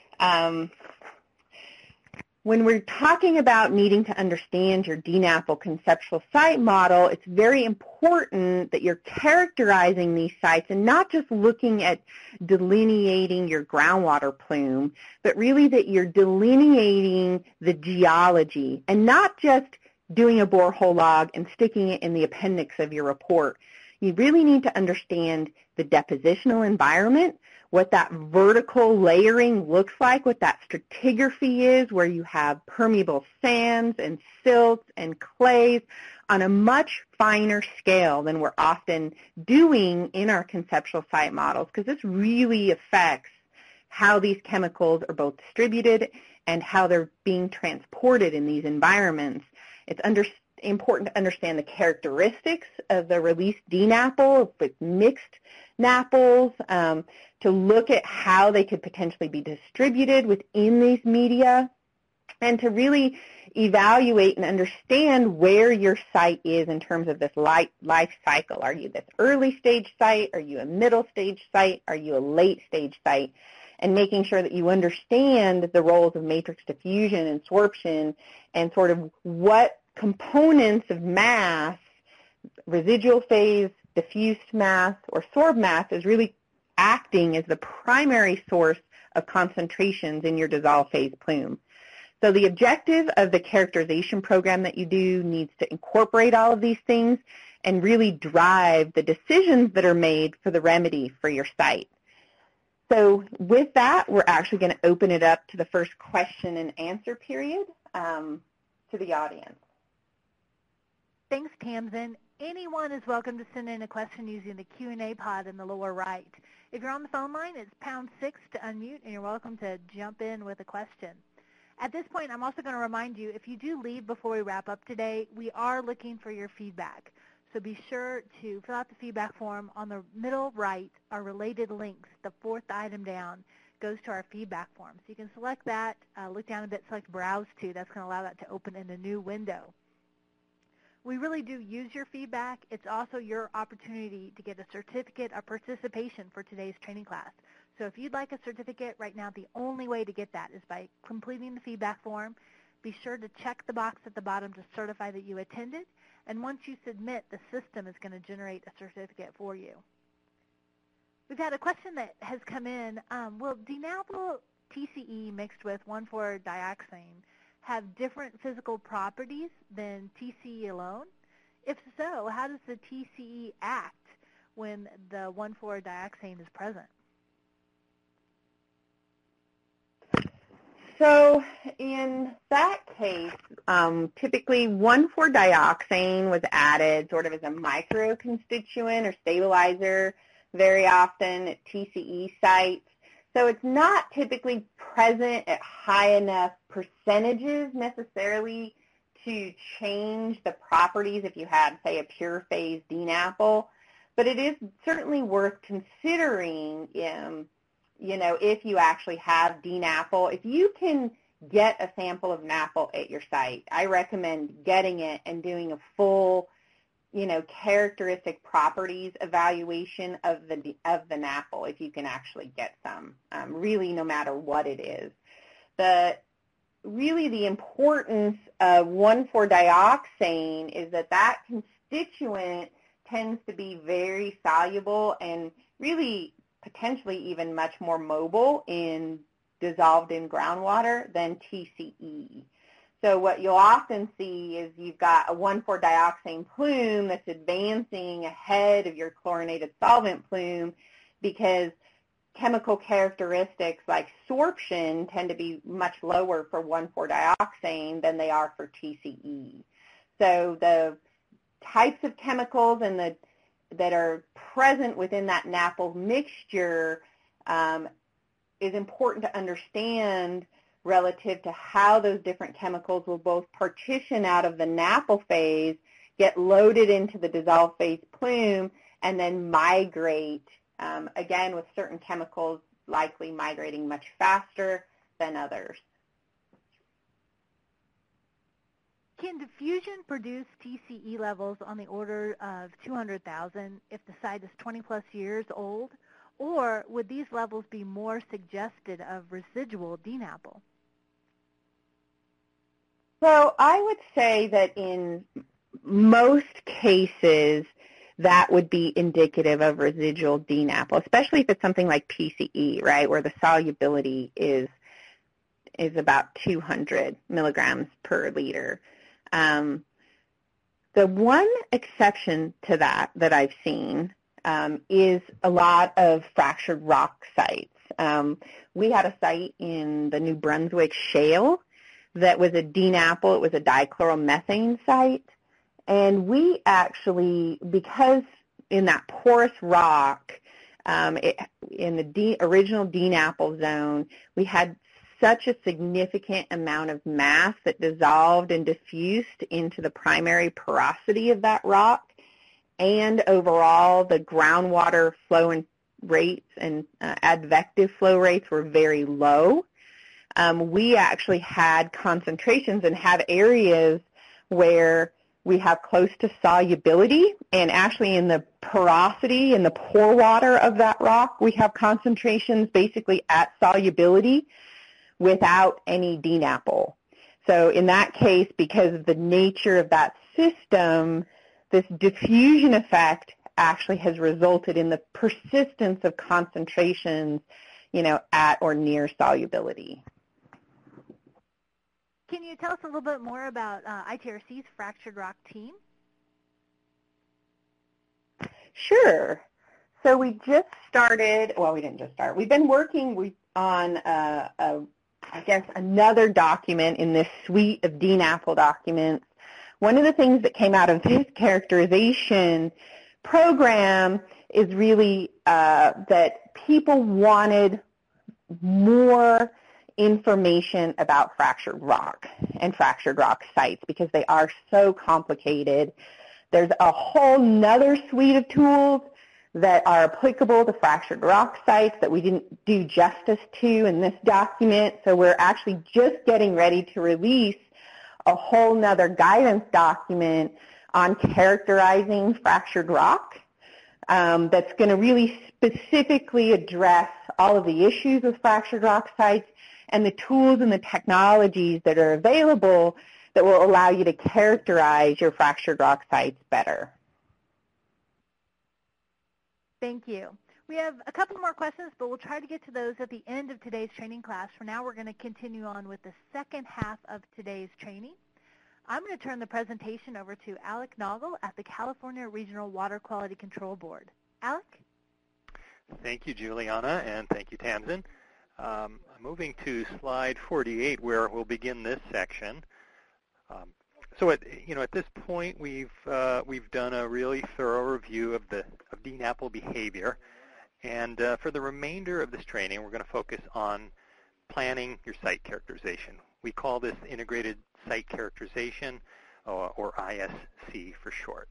when we're talking about needing to understand your DNAPL conceptual site model, it's very important that you're characterizing these sites and not just looking at delineating your groundwater plume, but really that you're delineating the geology and not just doing a borehole log and sticking it in the appendix of your report. You really need to understand the depositional environment, what that vertical layering looks like, what that stratigraphy is, where you have permeable sands and silts and clays on a much finer scale than we're often doing in our conceptual site models, because this really affects how these chemicals are both distributed and how they're being transported in these environments. It's important to understand the characteristics of the released DNAPL, if it's mixed NAPLs, to look at how they could potentially be distributed within these media, and to really evaluate and understand where your site is in terms of this life cycle. Are you this early stage site? Are you a middle stage site? Are you a late stage site? And making sure that you understand the roles of matrix diffusion and sorption and sort of what components of mass, residual phase, diffused mass, or sorb mass is really acting as the primary source of concentrations in your dissolved phase plume. So the objective of the characterization program that you do needs to incorporate all of these things and really drive the decisions that are made for the remedy for your site. So with that, we're actually going to open it up to the first question and answer period to the audience. Thanks, Tamsin. Anyone is welcome to send in a question using the Q&A pod in the lower right. If you're on the phone line, it's #6 to unmute, and you're welcome to jump in with a question. At this point, I'm also going to remind you, if you do leave before we wrap up today, we are looking for your feedback. So be sure to fill out the feedback form. On the middle right are related links. The fourth item down goes to our feedback form. So you can select that, look down a bit, select Browse To. That's going to allow that to open in a new window. We really do use your feedback. It's also your opportunity to get a certificate of participation for today's training class. So if you'd like a certificate right now, the only way to get that is by completing the feedback form. Be sure to check the box at the bottom to certify that you attended. And once you submit, the system is going to generate a certificate for you. We've had a question that has come in. Will DNAPL TCE mixed with 1,4-dioxane have different physical properties than TCE alone? If so, how does the TCE act when the 1,4-dioxane is present? So in that case, typically 1,4-dioxane was added sort of as a micro-constituent or stabilizer very often at TCE sites. So it's not typically present at high enough percentages necessarily to change the properties if you had, say, a pure phase DNAPL. But it is certainly worth considering if you actually have DNAPL. If you can get a sample of NAPL at your site, I recommend getting it and doing a full, characteristic properties evaluation of the NAPL if you can actually get some, really no matter what it is. Really the importance of 1,4-dioxane is that constituent tends to be very soluble and really potentially even much more mobile dissolved in groundwater than TCE. So what you'll often see is you've got a 1,4-dioxane plume that's advancing ahead of your chlorinated solvent plume because chemical characteristics like sorption tend to be much lower for 1,4-dioxane than they are for TCE. So the types of chemicals that are present within that NAPL mixture is important to understand relative to how those different chemicals will both partition out of the NAPL phase, get loaded into the dissolved phase plume, and then migrate, again with certain chemicals likely migrating much faster than others. Can diffusion produce TCE levels on the order of 200,000 if the site is 20-plus years old? Or would these levels be more suggested of residual DNAPL? So I would say that in most cases, that would be indicative of residual DNAPL, especially if it's something like PCE, right, where the solubility is about 200 milligrams per liter. The one exception to that I've seen is a lot of fractured rock sites. We had a site in the New Brunswick Shale that was a DNAPL. It was a dichloromethane site. And we actually, because in that porous rock, in the original DNAPL zone, we had such a significant amount of mass that dissolved and diffused into the primary porosity of that rock, and overall the groundwater flow and rates and advective flow rates were very low. We actually had concentrations and have areas where we have close to solubility, and actually in the porosity, in the pore water of that rock, we have concentrations basically at solubility without any DNAPL. So in that case, because of the nature of that system, this diffusion effect actually has resulted in the persistence of concentrations, at or near solubility. Can you tell us a little bit more about ITRC's Fractured Rock team? Sure. So we just started, well, we didn't just start. We've been working on, another document in this suite of DNAPL documents. One of the things that came out of this characterization program is really that people wanted more information about fractured rock and fractured rock sites because they are so complicated. There's a whole nother suite of tools that are applicable to fractured rock sites that we didn't do justice to in this document. So we're actually just getting ready to release a whole nother guidance document on characterizing fractured rock that's going to really specifically address all of the issues with fractured rock sites and the tools and the technologies that are available that will allow you to characterize your fractured rock sites better. Thank you. We have a couple more questions, but we'll try to get to those at the end of today's training class. For now, we're going to continue on with the second half of today's training. I'm going to turn the presentation over to Alec Noggle at the California Regional Water Quality Control Board. Alec? Thank you, Juliana, and thank you, Tamsin. I'm moving to slide 48, where we'll begin this section. So at this point, we've done a really thorough review of DNAPL behavior, and for the remainder of this training, we're going to focus on planning your site characterization. We call this integrated site characterization, or ISC for short.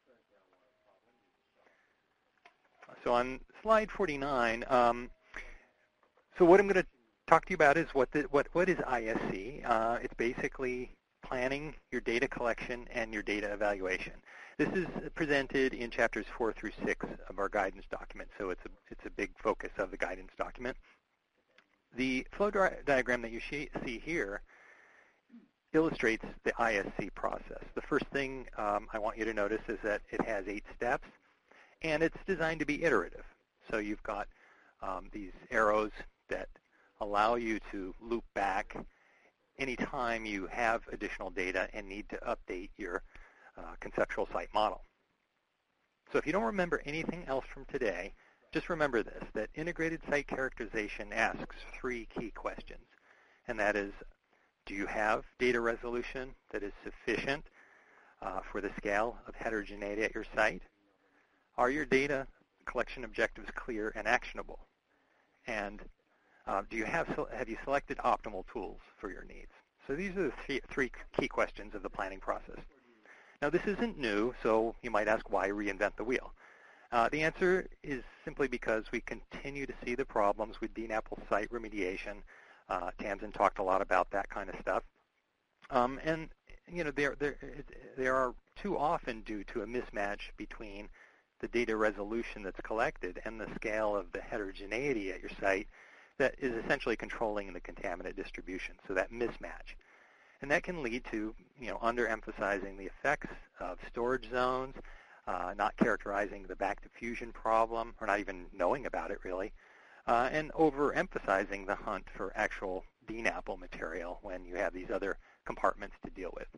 So on slide 49, so what I'm going to talk to you about is what is ISC. It's basically planning your data collection and your data evaluation. This is presented in chapters 4 through 6 of our guidance document, so it's a big focus of the guidance document. The flow diagram that you see here illustrates the ISC process. The first thing I want you to notice is that it has 8 steps, and it's designed to be iterative. So you've got these arrows that allow you to loop back anytime you have additional data and need to update your conceptual site model. So if you don't remember anything else from today, just remember this, that integrated site characterization asks 3 key questions, and that is, do you have data resolution that is sufficient for the scale of heterogeneity at your site? Are your data collection objectives clear and actionable? And have you selected optimal tools for your needs? So these are the 3 key questions of the planning process. Now this isn't new, so you might ask, why reinvent the wheel? The answer is simply because we continue to see the problems with DNAPL site remediation. Tamsin talked a lot about that kind of stuff. And they are too often due to a mismatch between the data resolution that's collected and the scale of the heterogeneity at your site that is essentially controlling the contaminant distribution, so that mismatch. And that can lead to underemphasizing the effects of storage zones, not characterizing the back diffusion problem, or not even knowing about it really, and overemphasizing the hunt for actual DNAPL material when you have these other compartments to deal with.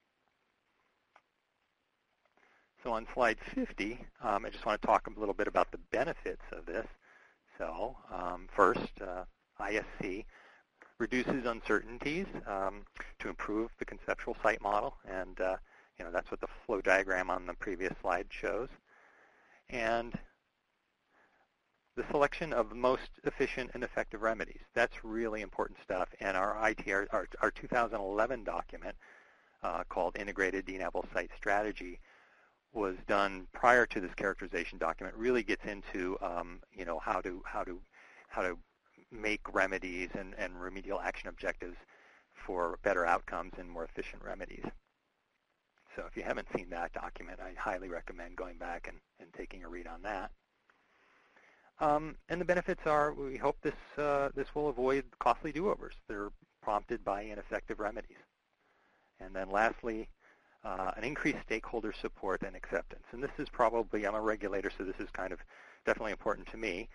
So on slide 50, I just want to talk a little bit about the benefits of this. So first, ISC reduces uncertainties to improve the conceptual site model, and that's what the flow diagram on the previous slide shows. And the selection of the most efficient and effective remedies. That's really important stuff. And our ITR, our 2011 document called Integrated DNAPL Site Strategy was done prior to this characterization document. Really gets into how to make remedies and remedial action objectives for better outcomes and more efficient remedies. So if you haven't seen that document, I highly recommend going back and taking a read on that. And the benefits are, we hope this will avoid costly do-overs that are prompted by ineffective remedies. And then lastly, an increased stakeholder support and acceptance. And this is probably, I'm a regulator, so this is kind of definitely important to me.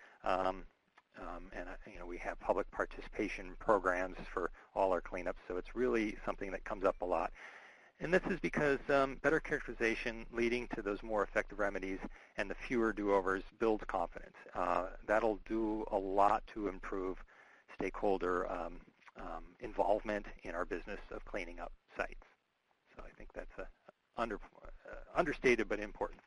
We have public participation programs for all our cleanups, so it's really something that comes up a lot. And this is because better characterization leading to those more effective remedies and the fewer do-overs builds confidence. That'll do a lot to improve stakeholder involvement in our business of cleaning up sites. So I think that's understated but important.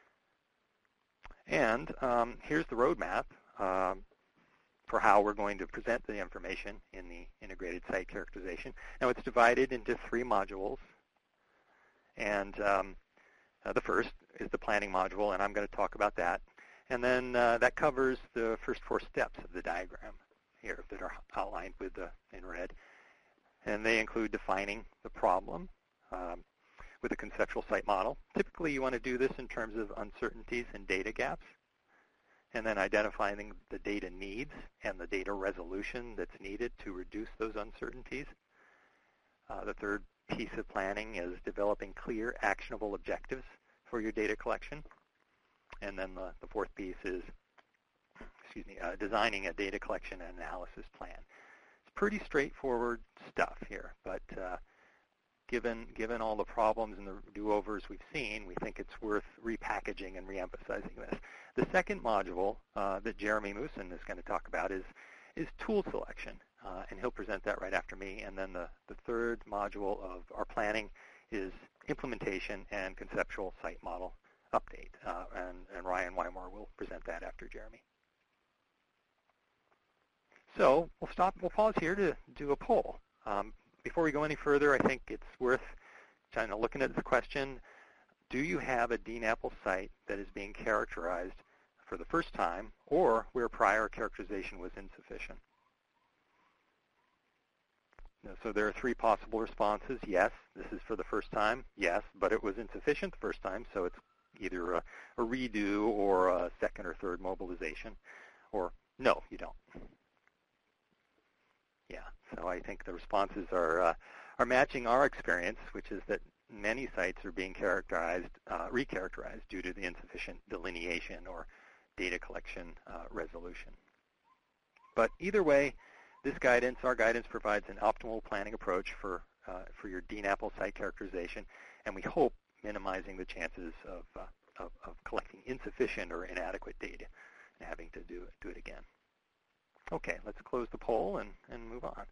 And here's the roadmap for how we're going to present the information in the integrated site characterization. Now it's divided into 3 modules. And the first is the planning module, and I'm going to talk about that. And then that covers the first 4 steps of the diagram here that are outlined with in red. And they include defining the problem with a conceptual site model. Typically, you want to do this in terms of uncertainties and data gaps, and then identifying the data needs and the data resolution that's needed to reduce those uncertainties. The third piece of planning is developing clear, actionable objectives for your data collection. And then the fourth piece is, designing a data collection and analysis plan. It's pretty straightforward stuff here, but given all the problems and the do-overs we've seen, we think it's worth repackaging and reemphasizing this. The second module that Jeremy Moosen is going to talk about is tool selection. And he'll present that right after me. And then the third module of our planning is implementation and conceptual site model update. And Ryan Wymore will present that after Jeremy. So we'll pause here to do a poll. Before we go any further, I think it's worth kind of looking at the question, do you have a DNAPL site that is being characterized for the first time or where prior characterization was insufficient? So there are 3 possible responses. Yes, this is for the first time. Yes, but it was insufficient the first time, so it's either a redo or a second or third mobilization. Or no, you don't. Yeah, so I think the responses are matching our experience, which is that many sites are being recharacterized due to the insufficient delineation or data collection resolution. But either way, our guidance provides an optimal planning approach for your DNAPL site characterization, and we hope minimizing the chances of collecting insufficient or inadequate data and having to do it again. Okay, let's close the poll and move on.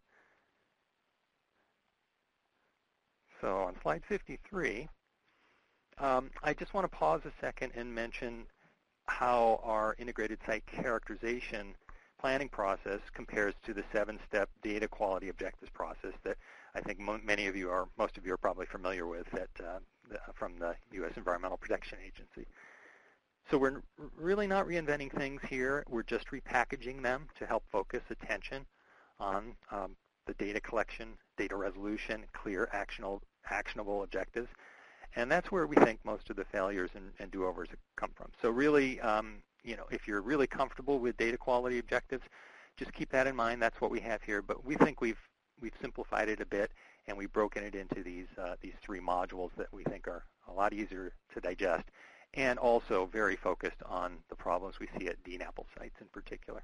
So on slide 53, I just want to pause a second and mention how our integrated site characterization planning process compares to the 7-step data quality objectives process that I think most of you are probably familiar with from the U.S. Environmental Protection Agency. So we're really not reinventing things here. We're just repackaging them to help focus attention on the data collection, data resolution, clear actionable objectives. And that's where we think most of the failures and do-overs come from. So really, if you're really comfortable with data quality objectives, just keep that in mind. That's what we have here. But we think we've simplified it a bit, and we've broken it into these 3 modules that we think are a lot easier to digest, and also very focused on the problems we see at DNAPL sites in particular.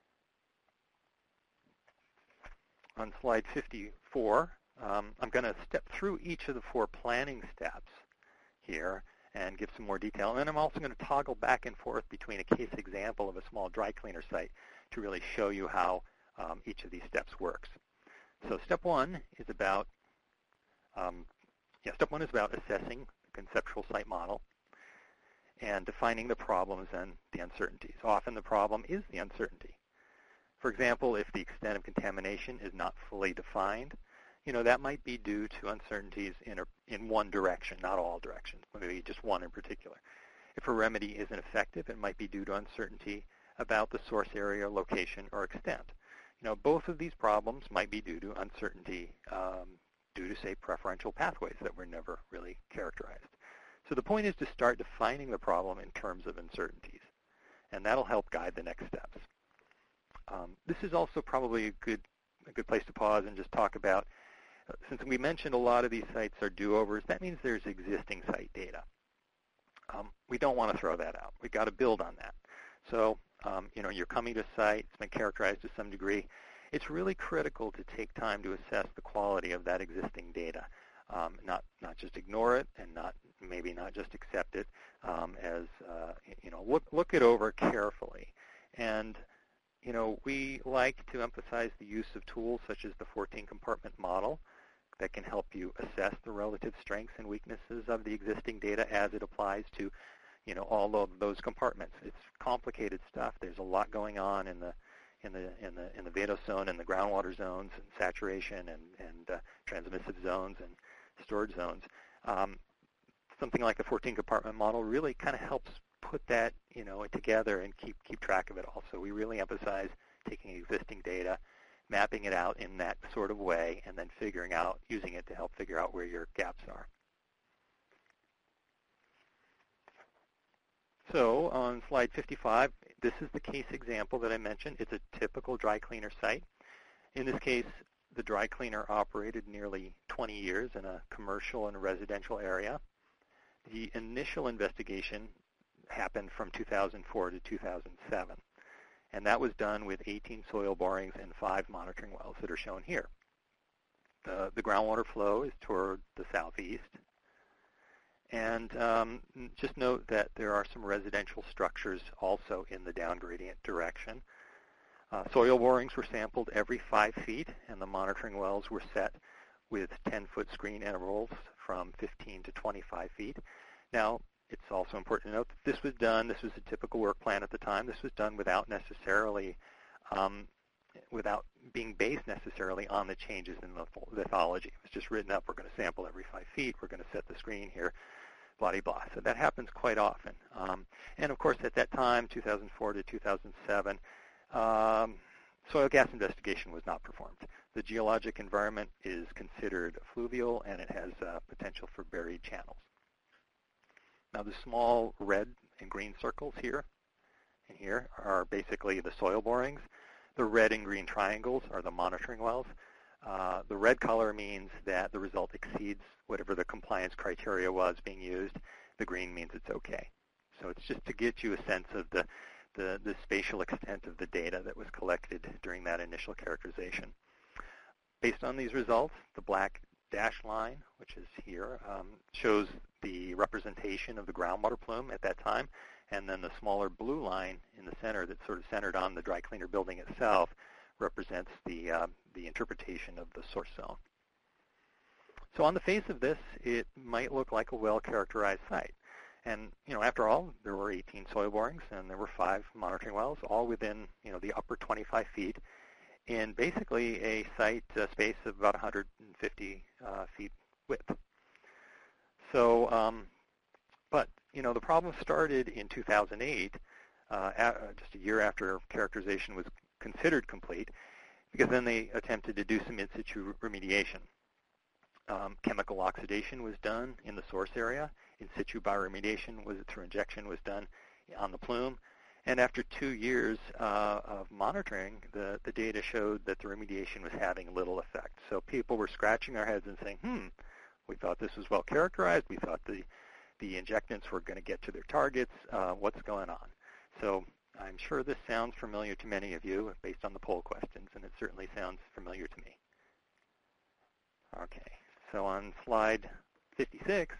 On slide 54, I'm going to step through each of the 4 planning steps here and give some more detail. And then I'm also going to toggle back and forth between a case example of a small dry cleaner site to really show you how each of these steps works. So step 1 is about assessing the conceptual site model. and defining the problems and the uncertainties. Often the problem is the uncertainty. For example, if the extent of contamination is not fully defined, that might be due to uncertainties in one direction, not all directions, maybe just one in particular. If a remedy isn't effective, it might be due to uncertainty about the source area, location, or extent. Both of these problems might be due to uncertainty due to, say, preferential pathways that were never really characterized. So the point is to start defining the problem in terms of uncertainties, and that'll help guide the next steps. This is also probably a good place to pause and just talk about, since we mentioned a lot of these sites are do-overs, that means there's existing site data. We don't want to throw that out. We've got to build on that. So, you're coming to a site, it's been characterized to some degree. It's really critical to take time to assess the quality of that existing data. Not just ignore it and maybe not just accept it look it over carefully. And, we like to emphasize the use of tools such as the 14-compartment model that can help you assess the relative strengths and weaknesses of the existing data as it applies to, all of those compartments. It's complicated stuff. There's a lot going on in the vadose zone and the groundwater zones and saturation and transmissive zones and storage zones. Something like the 14-compartment model really kind of helps put that, together and keep track of it all. So we really emphasize taking existing data, mapping it out in that sort of way, and then using it to help figure out where your gaps are. So on slide 55, this is the case example that I mentioned. It's a typical dry cleaner site. In this case, the dry cleaner operated nearly 20 years in a commercial and residential area. The initial investigation happened from 2004 to 2007, and that was done with 18 soil borings and 5 monitoring wells that are shown here. The groundwater flow is toward the southeast, and just note that there are some residential structures also in the down gradient direction. Soil borings were sampled every 5 feet, and the monitoring wells were set with 10-foot screen intervals from 15 to 25 feet. Now, it's also important to note that this was a typical work plan at the time. This was done without being based necessarily on the changes in the lithology. It was just written up, we're going to sample every 5 feet, we're going to set the screen here, blah, blah, blah. So that happens quite often. And of course, at that time, 2004 to 2007, soil gas investigation was not performed. The geologic environment is considered fluvial, and it has potential for buried channels. Now, the small red and green circles here and here are basically the soil borings. The red and green triangles are the monitoring wells. The red color means that the result exceeds whatever the compliance criteria was being used. The green means it's okay. So it's just to get you a sense of the spatial extent of the data that was collected during that initial characterization. Based on these results, the black dashed line, which is here, shows the representation of the groundwater plume at that time, and then the smaller blue line in the center that's sort of centered on the dry cleaner building itself represents the interpretation of the source zone. So on the face of this, it might look like a well-characterized site. And, after all, there were 18 soil borings and there were 5 monitoring wells, all within, the upper 25 feet in basically a site space of about 150 feet width. So, but, the problem started in 2008, just a year after characterization was considered complete, because then they attempted to do some in situ remediation. Chemical oxidation was done in the source area. In situ bioremediation through injection was done on the plume. And after 2 years of monitoring, the data showed that the remediation was having little effect. So people were scratching their heads and saying, we thought this was well characterized. We thought the injectants were going to get to their targets. What's going on? So I'm sure this sounds familiar to many of you based on the poll questions, and it certainly sounds familiar to me. Okay, so on slide 56,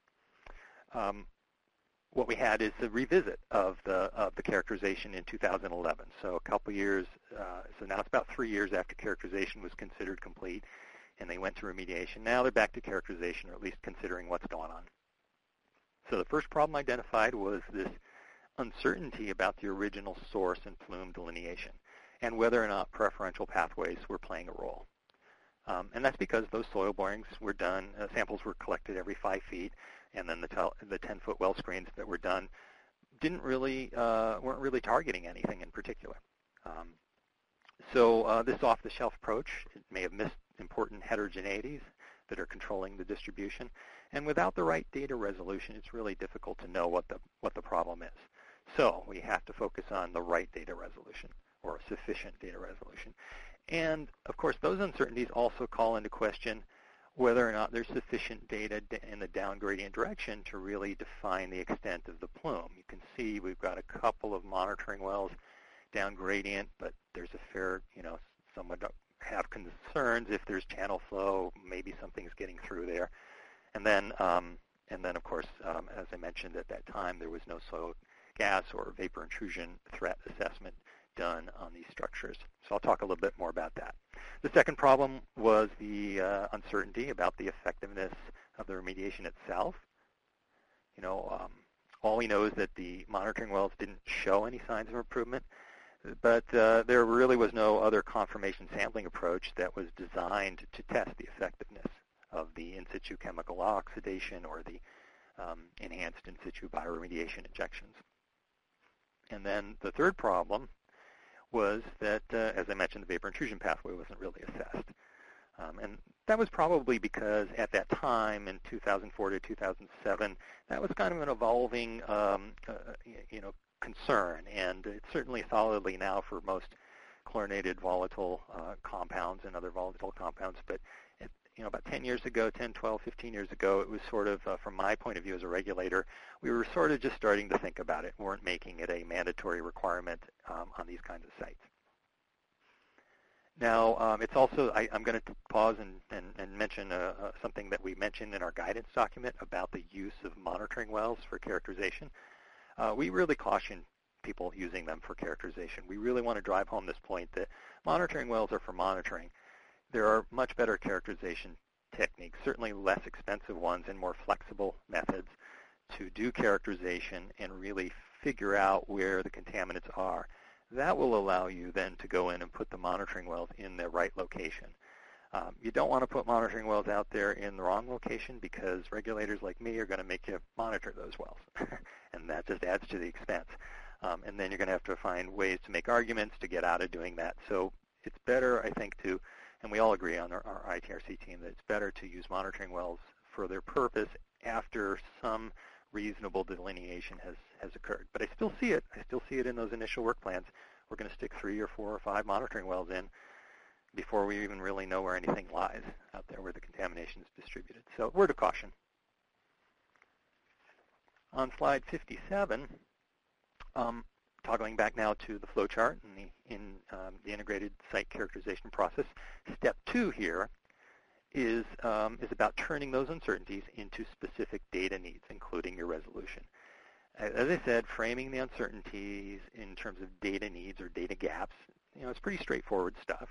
what we had is a revisit of the characterization in 2011. So a couple years, so now it's about 3 years after characterization was considered complete, and they went to remediation. Now they're back to characterization, or at least considering what's going on. So the first problem identified was this uncertainty about the original source and plume delineation and whether or not preferential pathways were playing a role. And that's because those soil borings were done, samples were collected every 5 feet, and then the 10-foot well screens that were done weren't really targeting anything in particular. So this off-the-shelf approach, it may have missed important heterogeneities that are controlling the distribution, and without the right data resolution, it's really difficult to know what the problem is. So we have to focus on the right data resolution, or sufficient data resolution. And of course, those uncertainties also call into question whether or not there's sufficient data in the down gradient direction to really define the extent of the plume. You can see we've got a couple of monitoring wells down gradient, but there's a fair, some would have concerns if there's channel flow, maybe something's getting through there. And then of course, as I mentioned at that time, there was no soil gas or vapor intrusion threat assessment done on these structures. So I'll talk a little bit more about that. The second problem was the uncertainty about the effectiveness of the remediation itself. All we know is that the monitoring wells didn't show any signs of improvement, but there really was no other confirmation sampling approach that was designed to test the effectiveness of the in situ chemical oxidation or the enhanced in situ bioremediation injections. And then the third problem was that, as I mentioned, the vapor intrusion pathway wasn't really assessed. And that was probably because at that time, in 2004 to 2007, that was kind of an evolving, concern. And it's certainly solidly now for most chlorinated volatile compounds and other volatile compounds. But about 10 years ago, 10, 12, 15 years ago, it was sort of, from my point of view as a regulator, we were sort of just starting to think about it. We weren't making it a mandatory requirement on these kinds of sites. Now, it's also, I'm going to pause and mention something that we mentioned in our guidance document about the use of monitoring wells for characterization. We really caution people using them for characterization. We really want to drive home this point that monitoring wells are for monitoring. There are much better characterization techniques, certainly less expensive ones and more flexible methods to do characterization and really figure out where the contaminants are. That will allow you then to go in and put the monitoring wells in the right location. You don't want to put monitoring wells out there in the wrong location because regulators like me are going to make you monitor those wells, and that just adds to the expense. And then you're going to have to find ways to make arguments to get out of doing that. So it's better, I think, and we all agree on our ITRC team that it's better to use monitoring wells for their purpose after some reasonable delineation has occurred. But I still see it. I still see it in those initial work plans. We're going to stick 3 or 4 or 5 monitoring wells in before we even really know where anything lies out there where the contamination is distributed. So word of caution. On slide 57, toggling back now to the flow chart and the integrated site characterization process, step 2 here is about turning those uncertainties into specific data needs, including your resolution. As I said, framing the uncertainties in terms of data needs or data gaps, it's pretty straightforward stuff.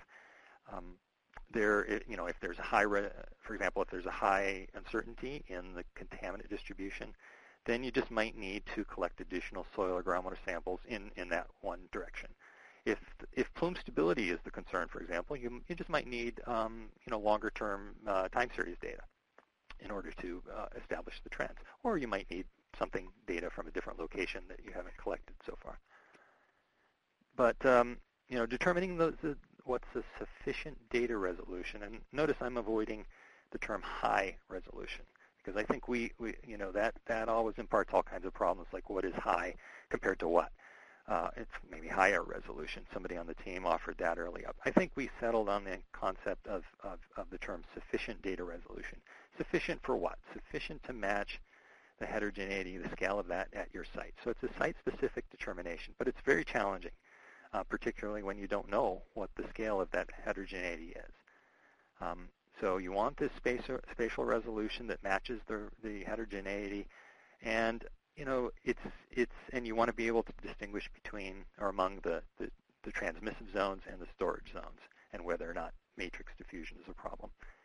If there's a high, for example, if there's a high uncertainty in the contaminant distribution, then you just might need to collect additional soil or groundwater samples in that one direction. If plume stability is the concern, for example, you just might need longer-term time series data in order to establish the trends, or you might need something data from a different location that you haven't collected so far. But determining what's a sufficient data resolution, and notice I'm avoiding the term high resolution, because I think that always imparts all kinds of problems, like what is high compared to what. It's maybe higher resolution. Somebody on the team offered that early up. I think we settled on the concept of the term sufficient data resolution. Sufficient for what? Sufficient to match the heterogeneity, the scale of that at your site. So it's a site-specific determination, but it's very challenging, particularly when you don't know what the scale of that heterogeneity is. So you want this spatial resolution that matches the heterogeneity, and and you want to be able to distinguish between or among the transmissive zones and the storage zones, and whether or not matrix diffusion is a problem.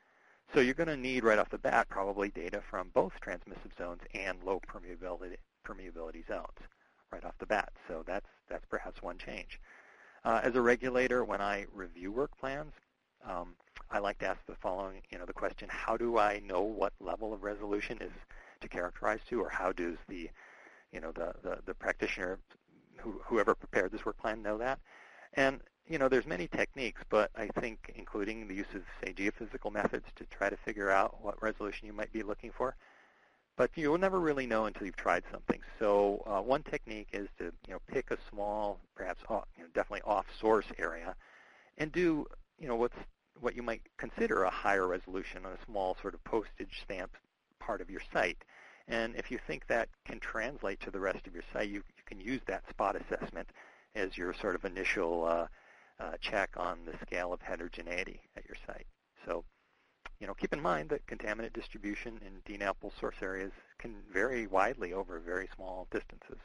So you're going to need right off the bat probably data from both transmissive zones and low permeability zones right off the bat. So that's perhaps one change. As a regulator, when I review work plans, I like to ask the following, the question, how do I know what level of resolution is to characterize to, or how does the practitioner, whoever prepared this work plan, know that? And, there's many techniques, but I think including the use of, say, geophysical methods to try to figure out what resolution you might be looking for. But you'll never really know until you've tried something. So one technique is to, pick a small, perhaps definitely off-source area, and do, what you might consider a higher resolution on a small sort of postage stamp part of your site. And if you think that can translate to the rest of your site, you can use that spot assessment as your sort of initial check on the scale of heterogeneity at your site. So, keep in mind that contaminant distribution in DNAPL source areas can vary widely over very small distances.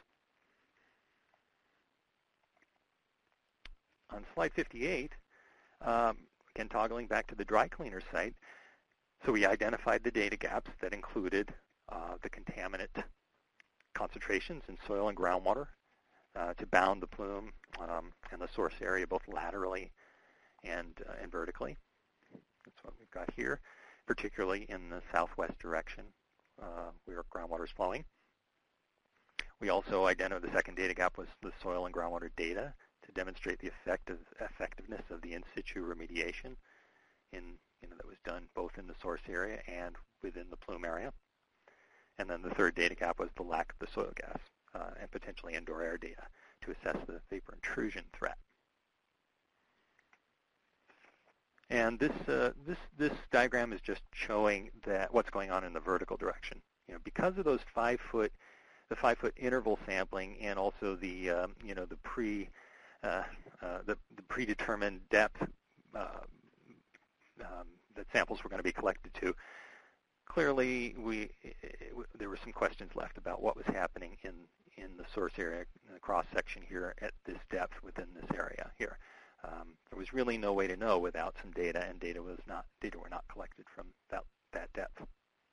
On slide 58, again toggling back to the dry cleaner site, so we identified the data gaps that included the contaminant concentrations in soil and groundwater to bound the plume and the source area both laterally and vertically. That's what we've got here, particularly in the southwest direction where groundwater is flowing. We also identified the second data gap was the soil and groundwater data to demonstrate the effectiveness of the in-situ remediation that was done both in the source area and within the plume area. And then the third data gap was the lack of the soil gas and potentially indoor air data to assess the vapor intrusion threat. And this diagram is just showing that what's going on in the vertical direction. Because of those 5-foot interval sampling and also the predetermined depth that samples were going to be collected to, clearly there were some questions left about what was happening in the source area, in the cross section here at this depth within this area here. There was really no way to know without some data, and data were not collected from that depth.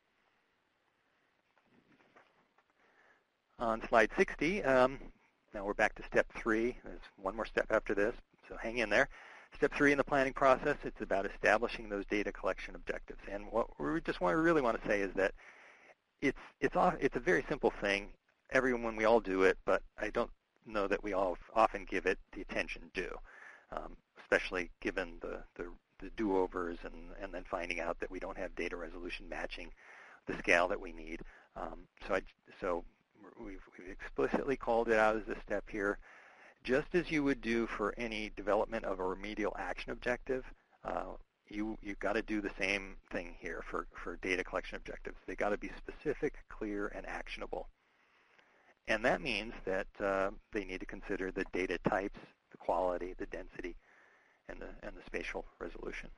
On slide 60, now we're back to step 3. There's one more step after this, so hang in there. Step 3 in the planning process, it's about establishing those data collection objectives. And what we really want to say is that it's a very simple thing. Everyone, we all do it, but I don't know that we all often give it the attention due, especially given the do-overs and then finding out that we don't have data resolution matching the scale that we need. So we've explicitly called it out as a step here. Just as you would do for any development of a remedial action objective, you've got to do the same thing here for data collection objectives. They've got to be specific, clear, and actionable. And that means that they need to consider the data types, the quality, the density, and the spatial resolution.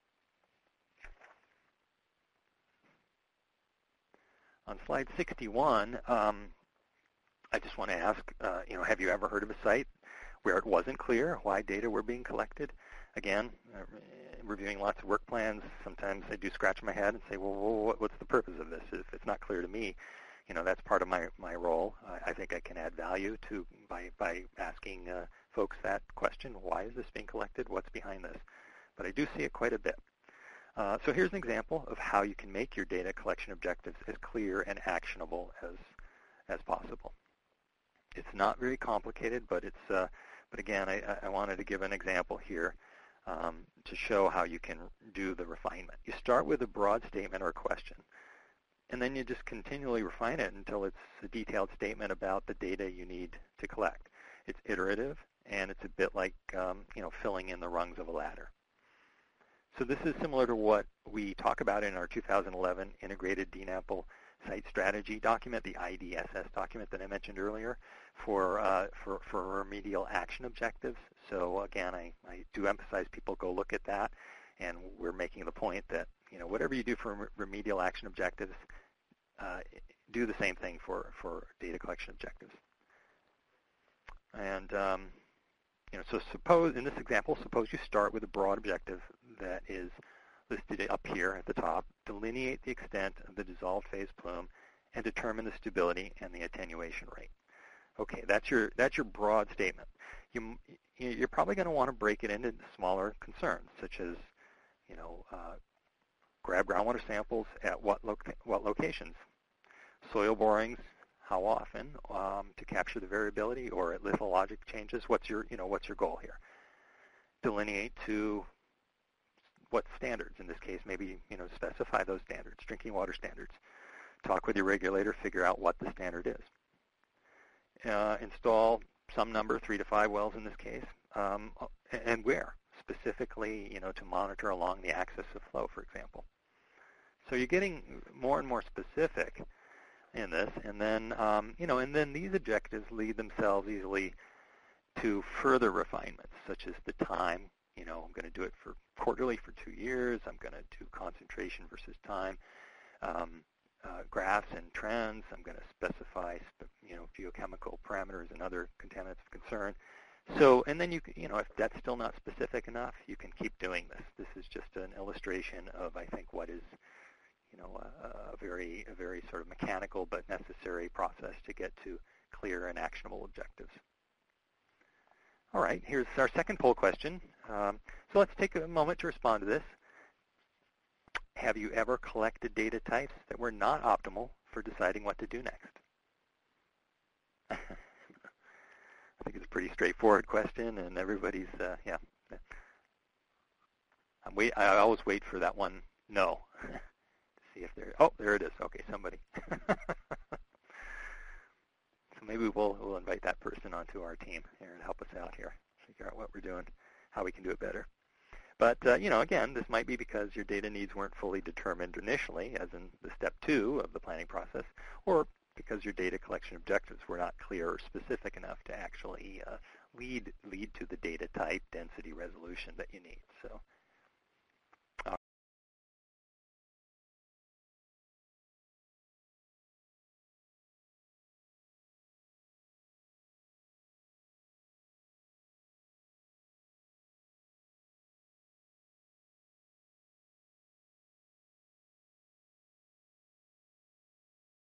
On slide 61, I just want to ask, have you ever heard of a site where it wasn't clear why data were being collected? Again, reviewing lots of work plans, sometimes I do scratch my head and say, well, what's the purpose of this? If it's not clear to me, that's part of my role. I think I can add value by asking folks that question, why is this being collected? What's behind this? But I do see it quite a bit. So here's an example of how you can make your data collection objectives as clear and actionable as possible. It's not very complicated, but again, I wanted to give an example here to show how you can do the refinement. You start with a broad statement or question, and then you just continually refine it until it's a detailed statement about the data you need to collect. It's iterative, and it's a bit like filling in the rungs of a ladder. So this is similar to what we talk about in our 2011 Integrated DNAPL Site Strategy document, the IDSS document that I mentioned earlier, for remedial action objectives. So again, I do emphasize people go look at that, and we're making the point that whatever you do for remedial action objectives, do the same thing for data collection objectives. And so suppose in this example, suppose you start with a broad objective that is listed up here at the top, delineate the extent of the dissolved phase plume, and determine the stability and the attenuation rate. Okay, that's your broad statement. You're probably going to want to break it into smaller concerns, such as, grab groundwater samples at what locations, soil borings, how often, to capture the variability, or at lithologic changes. What's your goal here? Delineate to what standards. In this case, maybe specify those standards, drinking water standards. Talk with your regulator, figure out what the standard is. Install some number, 3 to 5 wells in this case, and where specifically, to monitor along the axis of flow, for example. So you're getting more and more specific in this, and then and then these objectives lead themselves easily to further refinements, such as the time. I'm going to do it for quarterly for 2 years. I'm going to do concentration versus time, graphs and trends. I'm going to specify geochemical parameters and other contaminants of concern. So, and then if that's still not specific enough, you can keep doing this. This is just an illustration of, I think, what is a very sort of mechanical but necessary process to get to clear and actionable objectives. All right, here's our second poll question. So let's take a moment to respond to this. Have you ever collected data types that were not optimal for deciding what to do next? I think it's a pretty straightforward question, and everybody's, yeah. I always wait for that one no. See if there it is. Okay, somebody. So maybe we'll invite that person onto our team here and help us out here, figure out what we're doing, how we can do it better. But, again, this might be because your data needs weren't fully determined initially, as in the step 2 of the planning process, or because your data collection objectives were not clear or specific enough to actually lead to the data type, density, resolution that you need. So